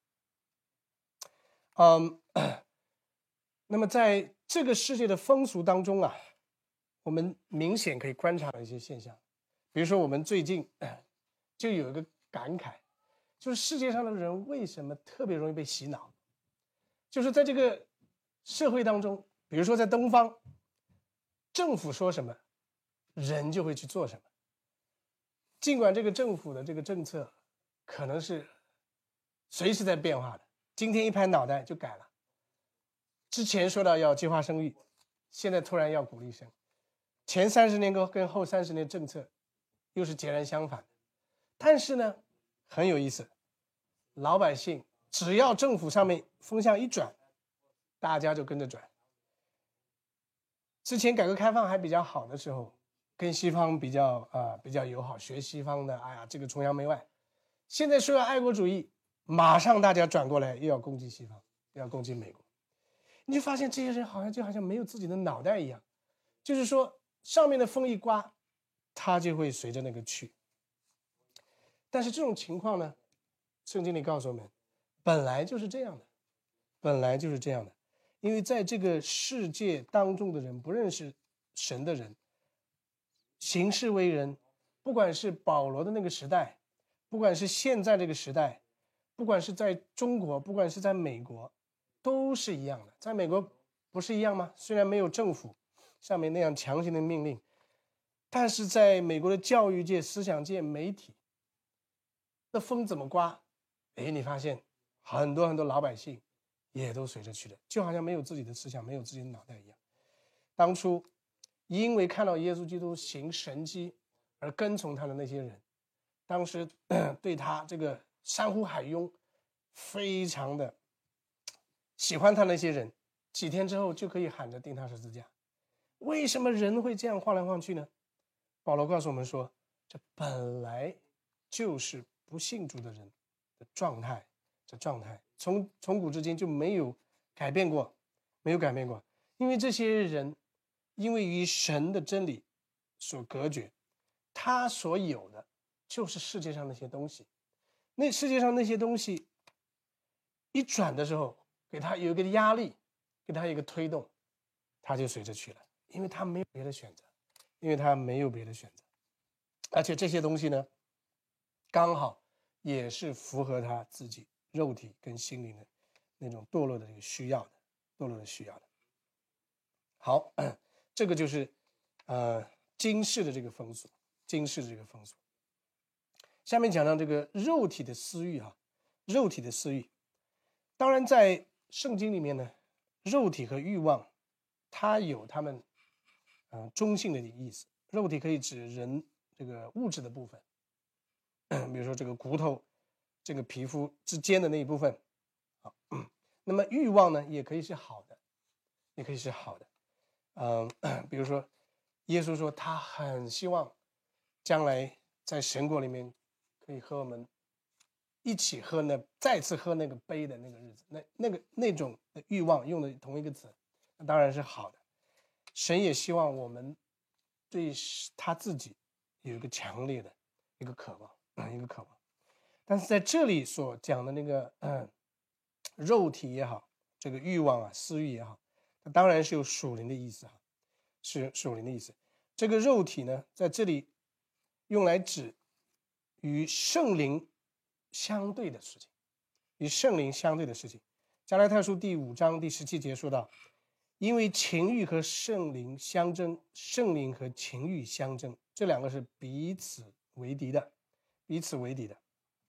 嗯，那么在这个世界的风俗当中啊，我们明显可以观察到一些现象。比如说我们最近就有一个感慨，就是世界上的人为什么特别容易被洗脑，就是在这个社会当中，比如说在东方，政府说什么人就会去做什么，尽管这个政府的这个政策可能是随时在变化的，今天一拍脑袋就改了，之前说到要计划生育，现在突然要鼓励生，前三十年跟后三十年政策又是截然相反的。但是呢，很有意思，老百姓只要政府上面风向一转，大家就跟着转。之前改革开放还比较好的时候，跟西方比较啊、呃、比较友好，学西方的，哎呀，这个崇洋媚外。现在说要爱国主义，马上大家转过来又要攻击西方，又要攻击美国。你就发现这些人好像就好像没有自己的脑袋一样，就是说上面的风一刮，他就会随着那个去。但是这种情况呢，圣经里告诉我们，本来就是这样的，本来就是这样的。因为在这个世界当中的人，不认识神的人，行事为人，不管是保罗的那个时代，不管是现在这个时代，不管是在中国，不管是在美国，都是一样的。在美国不是一样吗？虽然没有政府上面那样强行的命令，但是在美国的教育界、思想界、媒体，那风怎么刮，哎，你发现很多很多老百姓也都随着去的，就好像没有自己的思想，没有自己的脑袋一样。当初因为看到耶稣基督行神迹而跟从他的那些人，当时对他这个山呼海拥，非常的喜欢他那些人，几天之后就可以喊着钉他十字架。为什么人会这样晃来晃去呢？保罗告诉我们说，这本来就是不信主的人的状态，这状态从从古至今就没有改变过，没有改变过。因为这些人因为与神的真理所隔绝，他所有的就是世界上那些东西，那世界上那些东西一转的时候，给他有一个压力，给他一个推动，他就随着去了，因为他没有别的选择，因为他没有别的选择。而且这些东西呢，刚好也是符合他自己肉体跟心灵的那种堕落的这个需要的，堕落的需要的。好，这个就是呃今世的这个风俗，今世的这个风俗。下面讲到这个肉体的私欲哈、啊，肉体的私欲。当然在圣经里面呢，肉体和欲望它有它们呃中性的意思。肉体可以指人这个物质的部分，比如说这个骨头这个皮肤之间的那一部分啊。那么欲望呢也可以是好的，也可以是好的。嗯、呃，比如说耶稣说他很希望将来在神国里面可以和我们一起喝那再次喝那个杯的那个日子，那那个那种欲望用的同一个词， 那当然是好的。神也希望我们对他自己有一个强烈的一个渴望，一个渴望。但是在这里所讲的那个嗯肉体也好，这个欲望啊私欲也好，它当然是有属灵的意思哈，是属灵的意思。这个肉体呢，在这里用来指与圣灵相对的事情，与圣灵相对的事情。加拉太书第五章第十七节说到，因为情欲和圣灵相争，圣灵和情欲相争，这两个是彼此为敌的，彼此为敌的。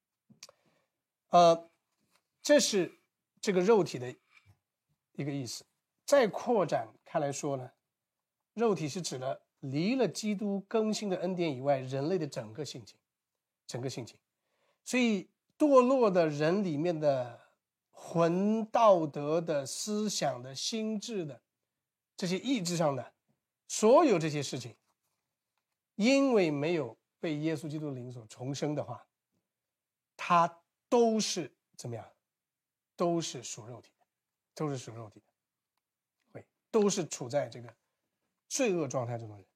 呃，这是这个肉体的一个意思。再扩展开来说呢，肉体是指了离了基督更新的恩典以外，人类的整个性情，整个性情。所以堕落的人里面的魂、道德的、思想的、心智的这些意志上的所有这些事情，因为没有被耶稣基督的灵所重生的话，它都是怎么样？都是属肉体的，都是属肉体的，会都是处在这个罪恶状态中的人。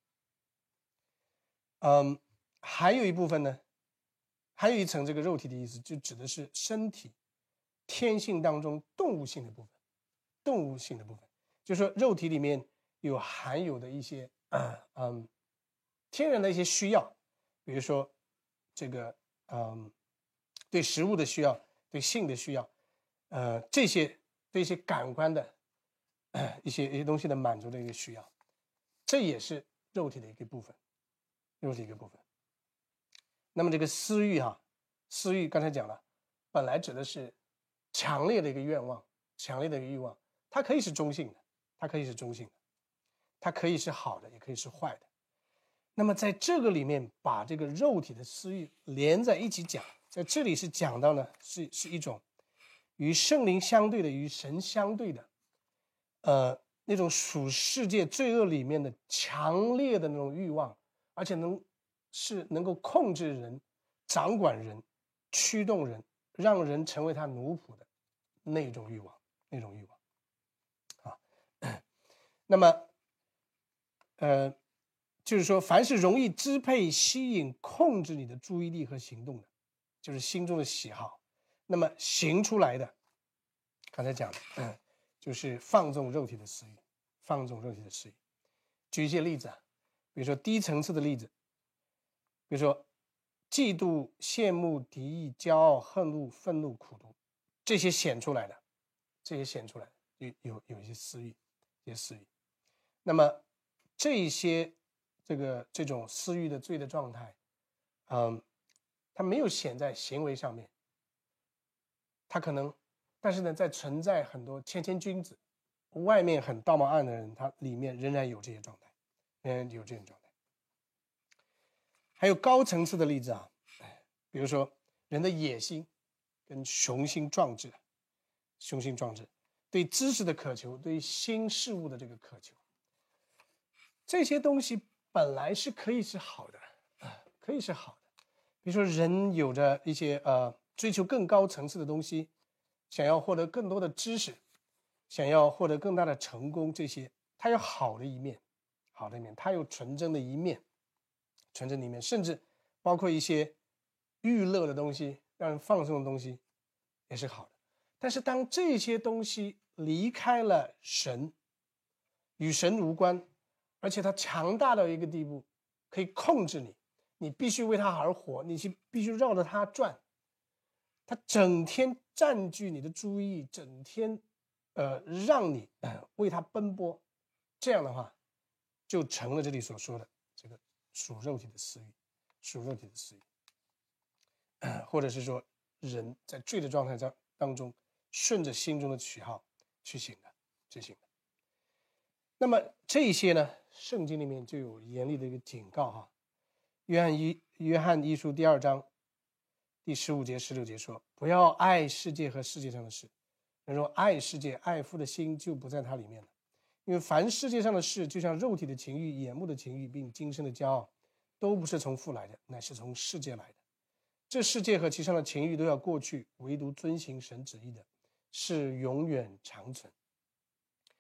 嗯，还有一部分呢，还有一层这个肉体的意思，就指的是身体天性当中动物性的部分，动物性的部分，就是说肉体里面有含有的一些呃嗯天然的一些需要，比如说这个嗯对食物的需要，对性的需要，呃这些对一些感官的、呃、一些一些东西的满足的一个需要，这也是肉体的一个部分，肉体一个部分。那么这个私欲哈、啊，私欲刚才讲了，本来指的是强烈的一个愿望，强烈的一个欲望，它可以是中性的，它可以是中性的，它可以是好的，也可以是坏的。那么在这个里面，把这个肉体的私欲连在一起讲，在这里是讲到呢，是是一种与圣灵相对的、与神相对的，呃，那种属世界罪恶里面的强烈的那种欲望，而且能是能够控制人、掌管人、驱动人，让人成为他奴仆的那种欲望，那种欲望啊。那么，呃。就是说，凡是容易支配、吸引、控制你的注意力和行动的，就是心中的喜好。那么行出来的，刚才讲的，嗯，就是放纵肉体的私欲，放纵肉体的私欲。举一些例子啊，比如说低层次的例子，比如说嫉妒、羡慕、敌意、骄傲、恨恶、愤怒、苦毒，这些显出来的，这些显出来的有有有一些私欲，一些私欲。那么这些。这个这种私欲的罪的状态，嗯，它没有显在行为上面，它可能，但是呢，在存在很多谦谦君子，外面很道貌岸的人，他里面仍然有这些状态，仍然有这种状态。还有高层次的例子啊，比如说人的野心跟雄心壮志，雄心壮志，对知识的渴求，对新事物的这个渴求，这些东西。本来是可以是好的，可以是好的。比如说，人有着一些呃追求更高层次的东西，想要获得更多的知识，想要获得更大的成功，这些它有好的一面，好的一面，它有纯真的一面，纯真的一面，甚至包括一些娱乐的东西，让人放松的东西，也是好的。但是当这些东西离开了神，与神无关。而且它强大到一个地步，可以控制你，你必须为它而活，你必须绕着它转。它整天占据你的注意，整天，呃，让你、呃、为它奔波。这样的话，就成了这里所说的这个属肉体的私欲，属肉体的私欲，呃、或者是说人在罪的状态当当中，顺着心中的喜好去行的，去行的。那么这些呢？圣经里面就有严厉的一个警告哈，约翰一约翰一书第二章第十五节、十六节说：“不要爱世界和世界上的事。人若爱世界，爱父的心就不在它里面了。因为凡世界上的事，就像肉体的情欲、眼目的情欲，并今生的骄傲，都不是从父来的，乃是从世界来的。这世界和其上的情欲都要过去，唯独遵行神旨意的，是永远长存。”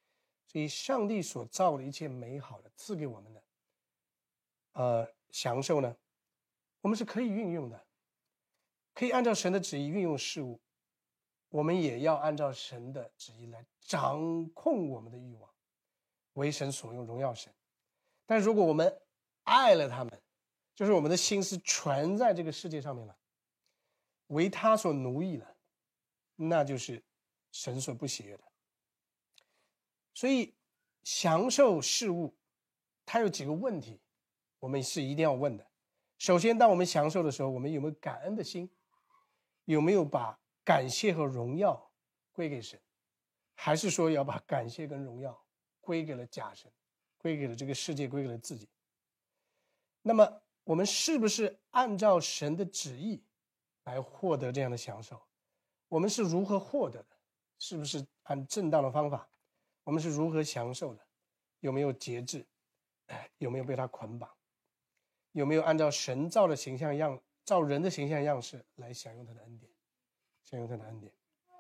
所以上帝所造的一切美好的赐给我们的呃享受呢，我们是可以运用的，可以按照神的旨意运用事物，我们也要按照神的旨意来掌控我们的欲望，为神所用，荣耀神。但如果我们爱了他们，就是我们的心思全在这个世界上面了，为他所奴役了，那就是神所不喜悦的。所以享受事物它有几个问题我们是一定要问的。首先，当我们享受的时候，我们有没有感恩的心，有没有把感谢和荣耀归给神，还是说要把感谢跟荣耀归给了假神，归给了这个世界，归给了自己。那么我们是不是按照神的旨意来获得这样的享受？我们是如何获得的？是不是按正当的方法？我们是如何享受的？有没有节制？有没有被他捆绑？有没有按照神造的形象样照人的形象样式来享用他的恩典，享用他的恩典？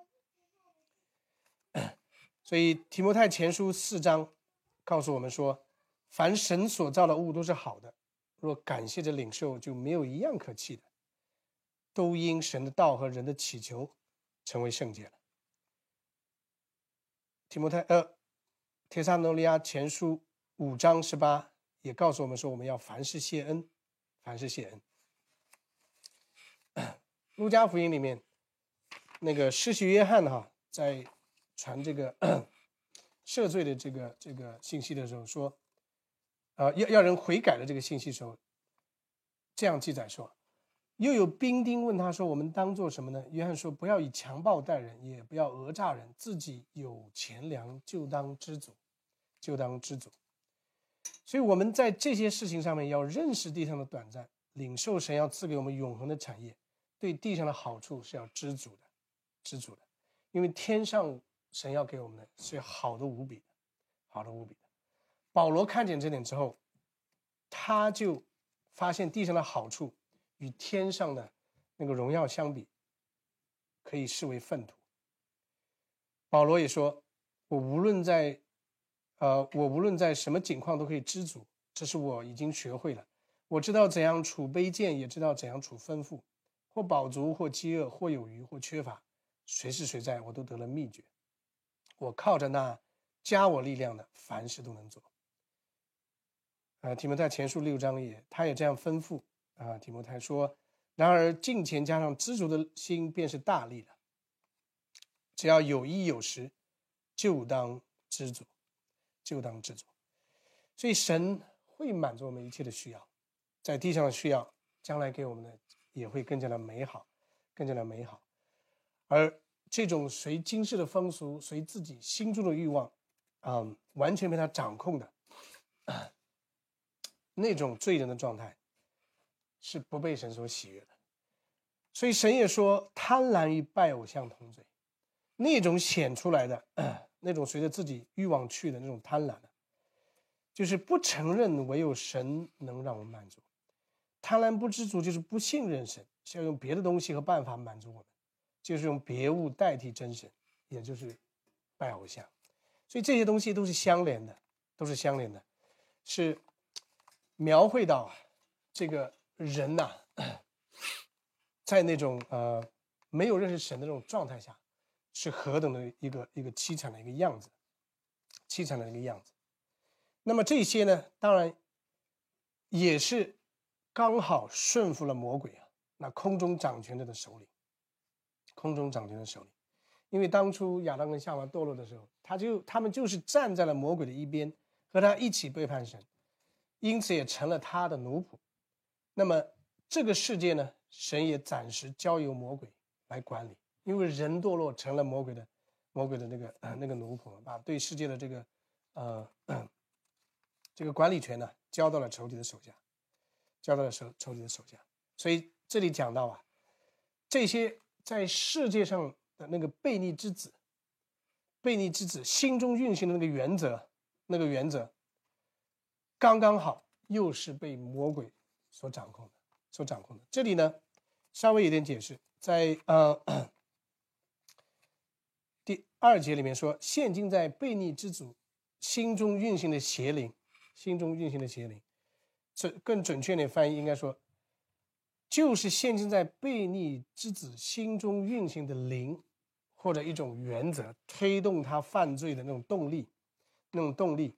所以提摩太前书四章告诉我们说，凡神所造的物都是好的，若感谢着领受，就没有一样可弃的，都因神的道和人的祈求成为圣洁了。提摩太呃帖撒罗尼迦前书五章十八也告诉我们说，我们要凡事谢恩，凡事谢恩。路加福音里面，那个施洗约翰哈在传这个赦罪的这个这个信息的时候说，呃，要要人悔改的这个信息的时候，这样记载说，又有兵丁问他说，我们当做什么呢？约翰说，不要以强暴待人，也不要讹诈人，自己有钱粮就当知足，就当知足。所以我们在这些事情上面要认识地上的短暂，领受神要赐给我们永恒的产业，对地上的好处是要知足的，知足的。因为天上神要给我们的是好的无比的，好的无比的。保罗看见这点之后，他就发现地上的好处与天上的那个荣耀相比，可以视为粪土。保罗也说，我无论在呃，我无论在什么境况都可以知足，这是我已经学会了。我知道怎样处卑贱，也知道怎样处丰富，或饱足，或饥饿，或有余，或缺乏，随是随在，我都得了秘诀。我靠着那加我力量的，凡事都能做。呃，提摩太前书六章也，他也这样吩咐啊。提摩太说，然而敬虔加上知足的心，便是大力了。只要有衣有食，就当知足。就当知足。所以神会满足我们一切的需要，在地上的需要，将来给我们的也会更加的美好，更加的美好。而这种随今世的风俗，随自己心中的欲望，嗯，完全被他掌控的、啊、那种罪人的状态，是不被神所喜悦的。所以神也说，贪婪与拜偶像同罪。那种显出来的、啊那种随着自己欲望去的那种贪婪，就是不承认唯有神能让我们满足。贪婪不知足就是不信任神，是要用别的东西和办法满足我们，就是用别物代替真神，也就是拜偶像。所以这些东西都是相连的，都是相连的，是描绘到这个人呐、啊，在那种呃没有认识神的那种状态下，是何等的一个一个凄惨的一个样子，凄惨的一个样子。那么这些呢，当然也是刚好顺服了魔鬼啊，那空中掌权者的首领，空中掌权的首领。因为当初亚当跟夏娃堕落的时候，他就他们就是站在了魔鬼的一边，和他一起背叛神，因此也成了他的奴仆。那么这个世界呢，神也暂时交由魔鬼来管理。因为人堕落成了魔鬼的魔鬼的那个、呃、那个奴仆，把对世界的这个呃这个管理权呢交到了仇敌的手下，交到了仇仇敌的手下。所以这里讲到啊，这些在世界上的那个悖逆之子，悖逆之子心中运行的那个原则，那个原则刚刚好又是被魔鬼所掌控的，所掌控的。这里呢稍微有点解释，在呃。第二节里面说，现今在悖逆之主心中运行的邪灵，心中运行的邪灵，这更准确点翻译应该说，就是现今在悖逆之子心中运行的灵，或者一种原则，推动他犯罪的那种动力，那种动力，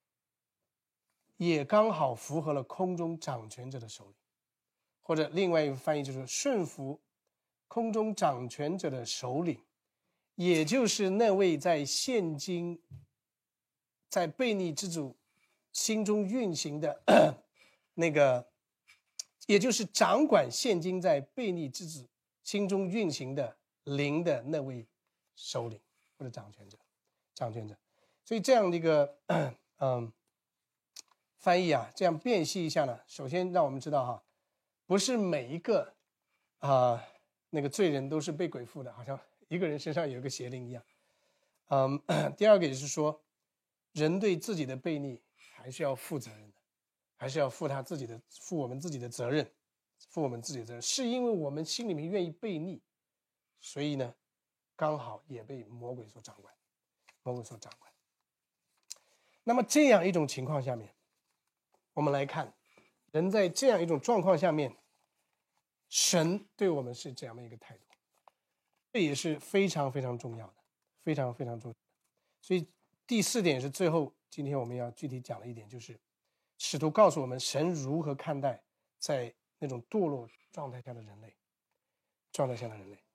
也刚好符合了空中掌权者的手里，或者另外一个翻译就是顺服空中掌权者的首领，也就是那位在现今在悖逆之主心中运行的那个，也就是掌管现今在悖逆之子心中运行的灵的那位首领或者掌权者，掌权者。所以这样的一个嗯翻译啊，这样辨析一下呢，首先让我们知道哈，不是每一个啊、呃、那个罪人都是被鬼附的，好像一个人身上有一个邪灵一样。嗯，第二个也是说，人对自己的悖逆还是要负责任的，还是要负他自己的负我们自己的责任，负我们自己的责任，是因为我们心里面愿意悖逆，所以呢，刚好也被魔鬼所掌管，魔鬼所掌管。那么这样一种情况下面，我们来看，人在这样一种状况下面，神对我们是这样的一个态度，这也是非常非常重要的，非常非常重要的。所以第四点是最后今天我们要具体讲的一点，就是使徒告诉我们神如何看待在那种堕落状态下的人类，状态下的人类，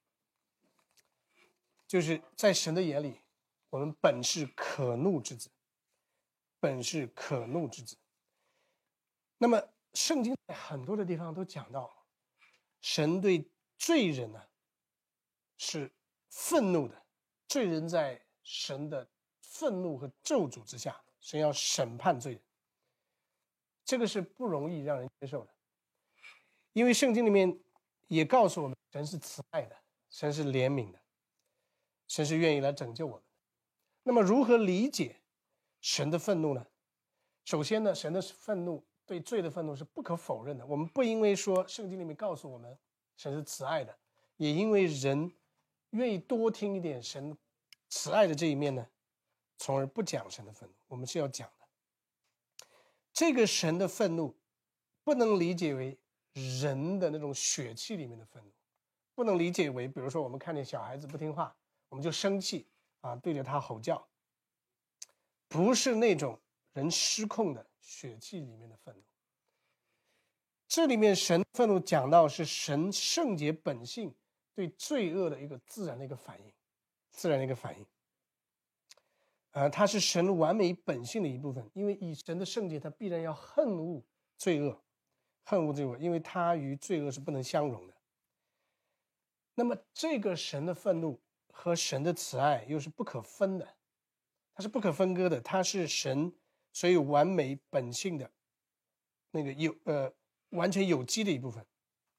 就是在神的眼里，我们本是可怒之子，本是可怒之子。那么圣经在很多的地方都讲到，神对罪人呢、啊、是愤怒的，罪人在神的愤怒和咒诅之下，神要审判罪人，这个是不容易让人接受的。因为圣经里面也告诉我们，神是慈爱的，神是怜悯的，神是愿意来拯救我们的。那么如何理解神的愤怒呢？首先呢，神的愤怒，对罪的愤怒是不可否认的。我们不因为说圣经里面告诉我们神是慈爱的，也因为人愿意多听一点神慈爱的这一面呢，从而不讲神的愤怒。我们是要讲的。这个神的愤怒不能理解为人的那种血气里面的愤怒，不能理解为比如说我们看见小孩子不听话，我们就生气啊，对着他吼叫，不是那种人失控的血气里面的愤怒。这里面神愤怒讲到是神圣洁本性对罪恶的一个自然的一个反应，自然的一个反应。呃，它是神完美本性的一部分，因为以神的圣洁，他必然要恨恶罪恶，恨恶罪恶，因为他与罪恶是不能相容的。那么这个神的愤怒和神的慈爱又是不可分的，它是不可分割的，它是神所有完美本性的那个有呃完全有机的一部分。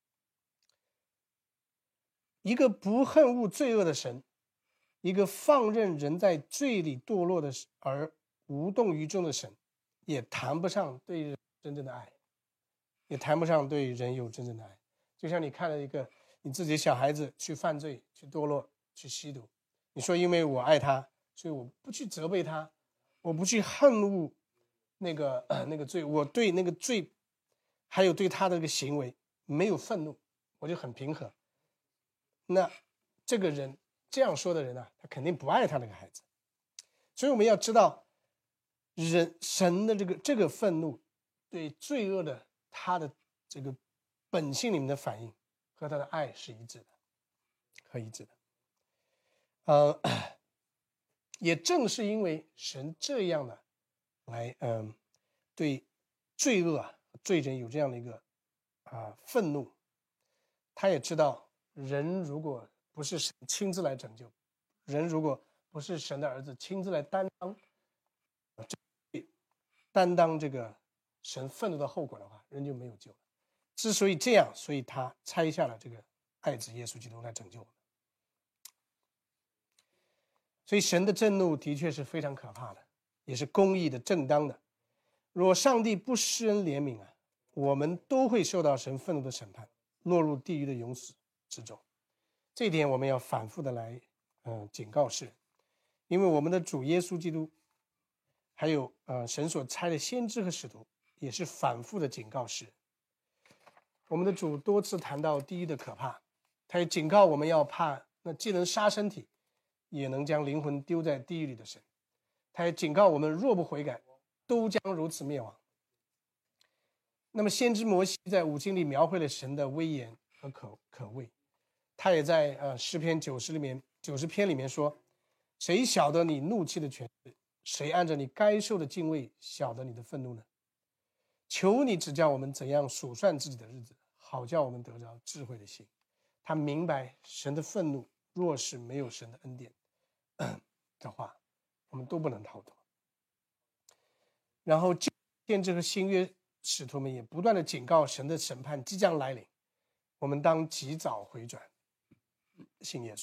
一个不恨恶罪恶的神，一个放任人在罪里堕落的而无动于衷的神，也谈不上对人真正的爱，也谈不上对人有真正的爱。就像你看了一个你自己的小孩子去犯罪，去堕落，去吸毒，你说因为我爱他，所以我不去责备他，我不去恨恶那个、呃、那个罪，我对那个罪还有对他的这个行为没有愤怒，我就很平和。那这个人这样说的人啊，他肯定不爱他那个孩子。所以我们要知道，人神的这个这个愤怒对罪恶的他的这个本性里面的反应和他的爱是一致的，和一致的。呃，也正是因为神这样的来，嗯、呃，对罪恶啊、罪人有这样的一个啊、呃、愤怒，他也知道人如果不是神亲自来拯救，人如果不是神的儿子亲自来担当担当这个神愤怒的后果的话，人就没有救了。之所以这样，所以他拆下了这个爱子耶稣基督来拯救我们。所以神的震怒的确是非常可怕的，也是公义的、正当的。若上帝不施恩怜悯啊，我们都会受到神愤怒的审判，落入地狱的永死之中。这一点我们要反复的来、呃、警告世人，因为我们的主耶稣基督还有呃神所差的先知和使徒，也是反复的警告世人。我们的主多次谈到地狱的可怕，他也警告我们要怕那既能杀身体，也能将灵魂丢在地狱里的神。他也警告我们若不悔改，都将如此灭亡。那么先知摩西在五经里描绘了神的威严和可可畏，他也在呃诗篇九十里面九十篇里面说，谁晓得你怒气的权势？谁按着你该受的敬畏晓得你的愤怒呢？求你指教我们怎样数算自己的日子，好叫我们得着智慧的心。他明白神的愤怒若是没有神的恩典的话，我们都不能逃脱。然后先知和新约使徒们也不断的警告神的审判即将来临，我们当及早回转信耶稣。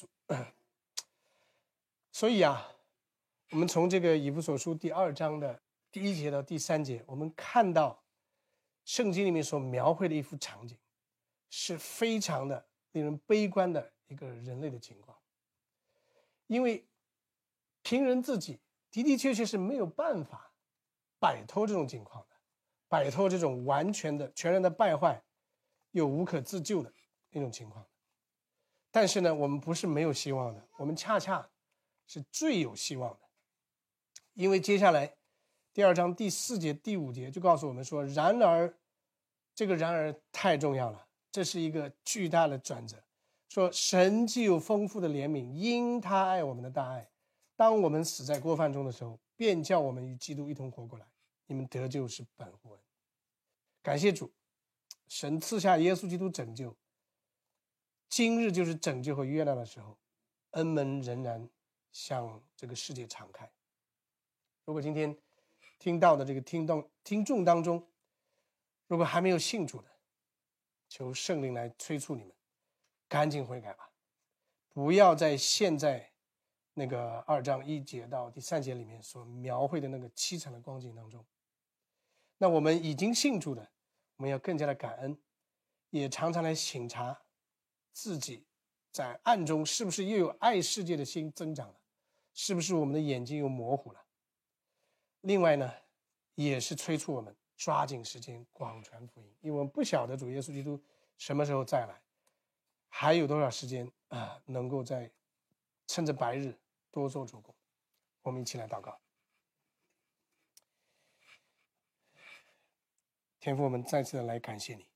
所以啊，我们从这个以弗所书第二章的第一节到第三节，我们看到圣经里面所描绘的一幅场景，是非常的令人悲观的一个人类的情况。因为凭人自己的的确确是没有办法摆脱这种情况的，摆脱这种完全的全然的败坏又无可自救的那种情况。但是呢，我们不是没有希望的，我们恰恰是最有希望的。因为接下来第二章第四节第五节就告诉我们说，然而这个然而太重要了，这是一个巨大的转折。说神既有丰富的怜悯，因他爱我们的大爱，当我们死在过犯中的时候，便叫我们与基督一同活过来。你们得救是本乎恩。感谢主，神赐下耶稣基督拯救，今日就是拯救和悦纳的时候，恩门仍然向这个世界敞开。如果今天听到的这个听众听众当中，如果还没有信主的，求圣灵来催促你们赶紧悔改吧，不要在现在那个二章一节到第三节里面所描绘的那个凄惨的光景当中。那我们已经信主的，我们要更加的感恩，也常常来省察自己在暗中是不是又有爱世界的心增长了，是不是我们的眼睛又模糊了。另外呢，也是催促我们抓紧时间广传福音，因为我们不晓得主耶稣基督什么时候再来，还有多少时间啊，能够在趁着白日多做主工。我们一起来祷告。天父，我们再次的来感谢你，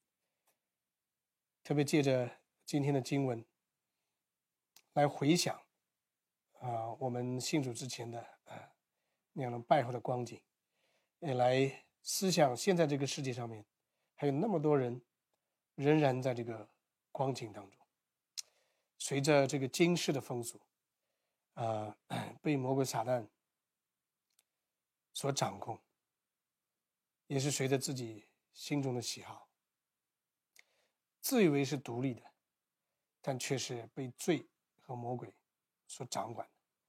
特别借着今天的经文来回想啊，我们信主之前的啊那样的败坏的光景，也来思想现在这个世界上面还有那么多人仍然在这个光景当中，随着这个今世的风俗啊，被魔鬼撒旦所掌控，也是随着自己心中的喜好，自以为是独立的，但却是被罪和魔鬼所掌管的，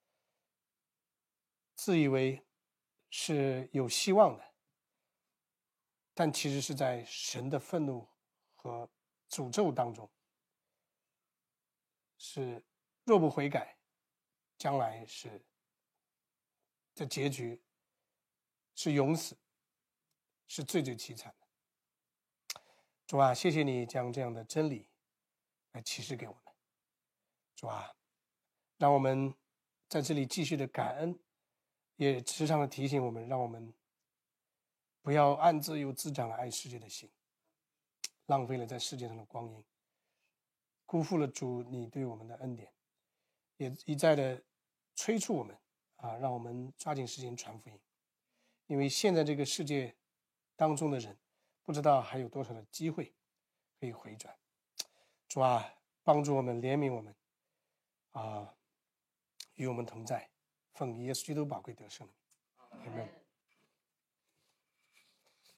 自以为是有希望的，但其实是在神的愤怒和诅咒当中，是若不悔改，将来是的结局是永死，是最最凄惨的。主啊，谢谢你将这样的真理来启示给我们。主啊，让我们在这里继续的感恩，也时常的提醒我们，让我们不要暗自又滋长了爱世界的心，浪费了在世界上的光阴，辜负了主你对我们的恩典，也一再的催促我们啊，让我们抓紧时间传福音。因为现在这个世界当中的人，不知道还有多少的机会可以回转。主啊，帮助我们，怜悯我们啊，与我们同在，奉耶稣基督宝贵得胜的名，阿们。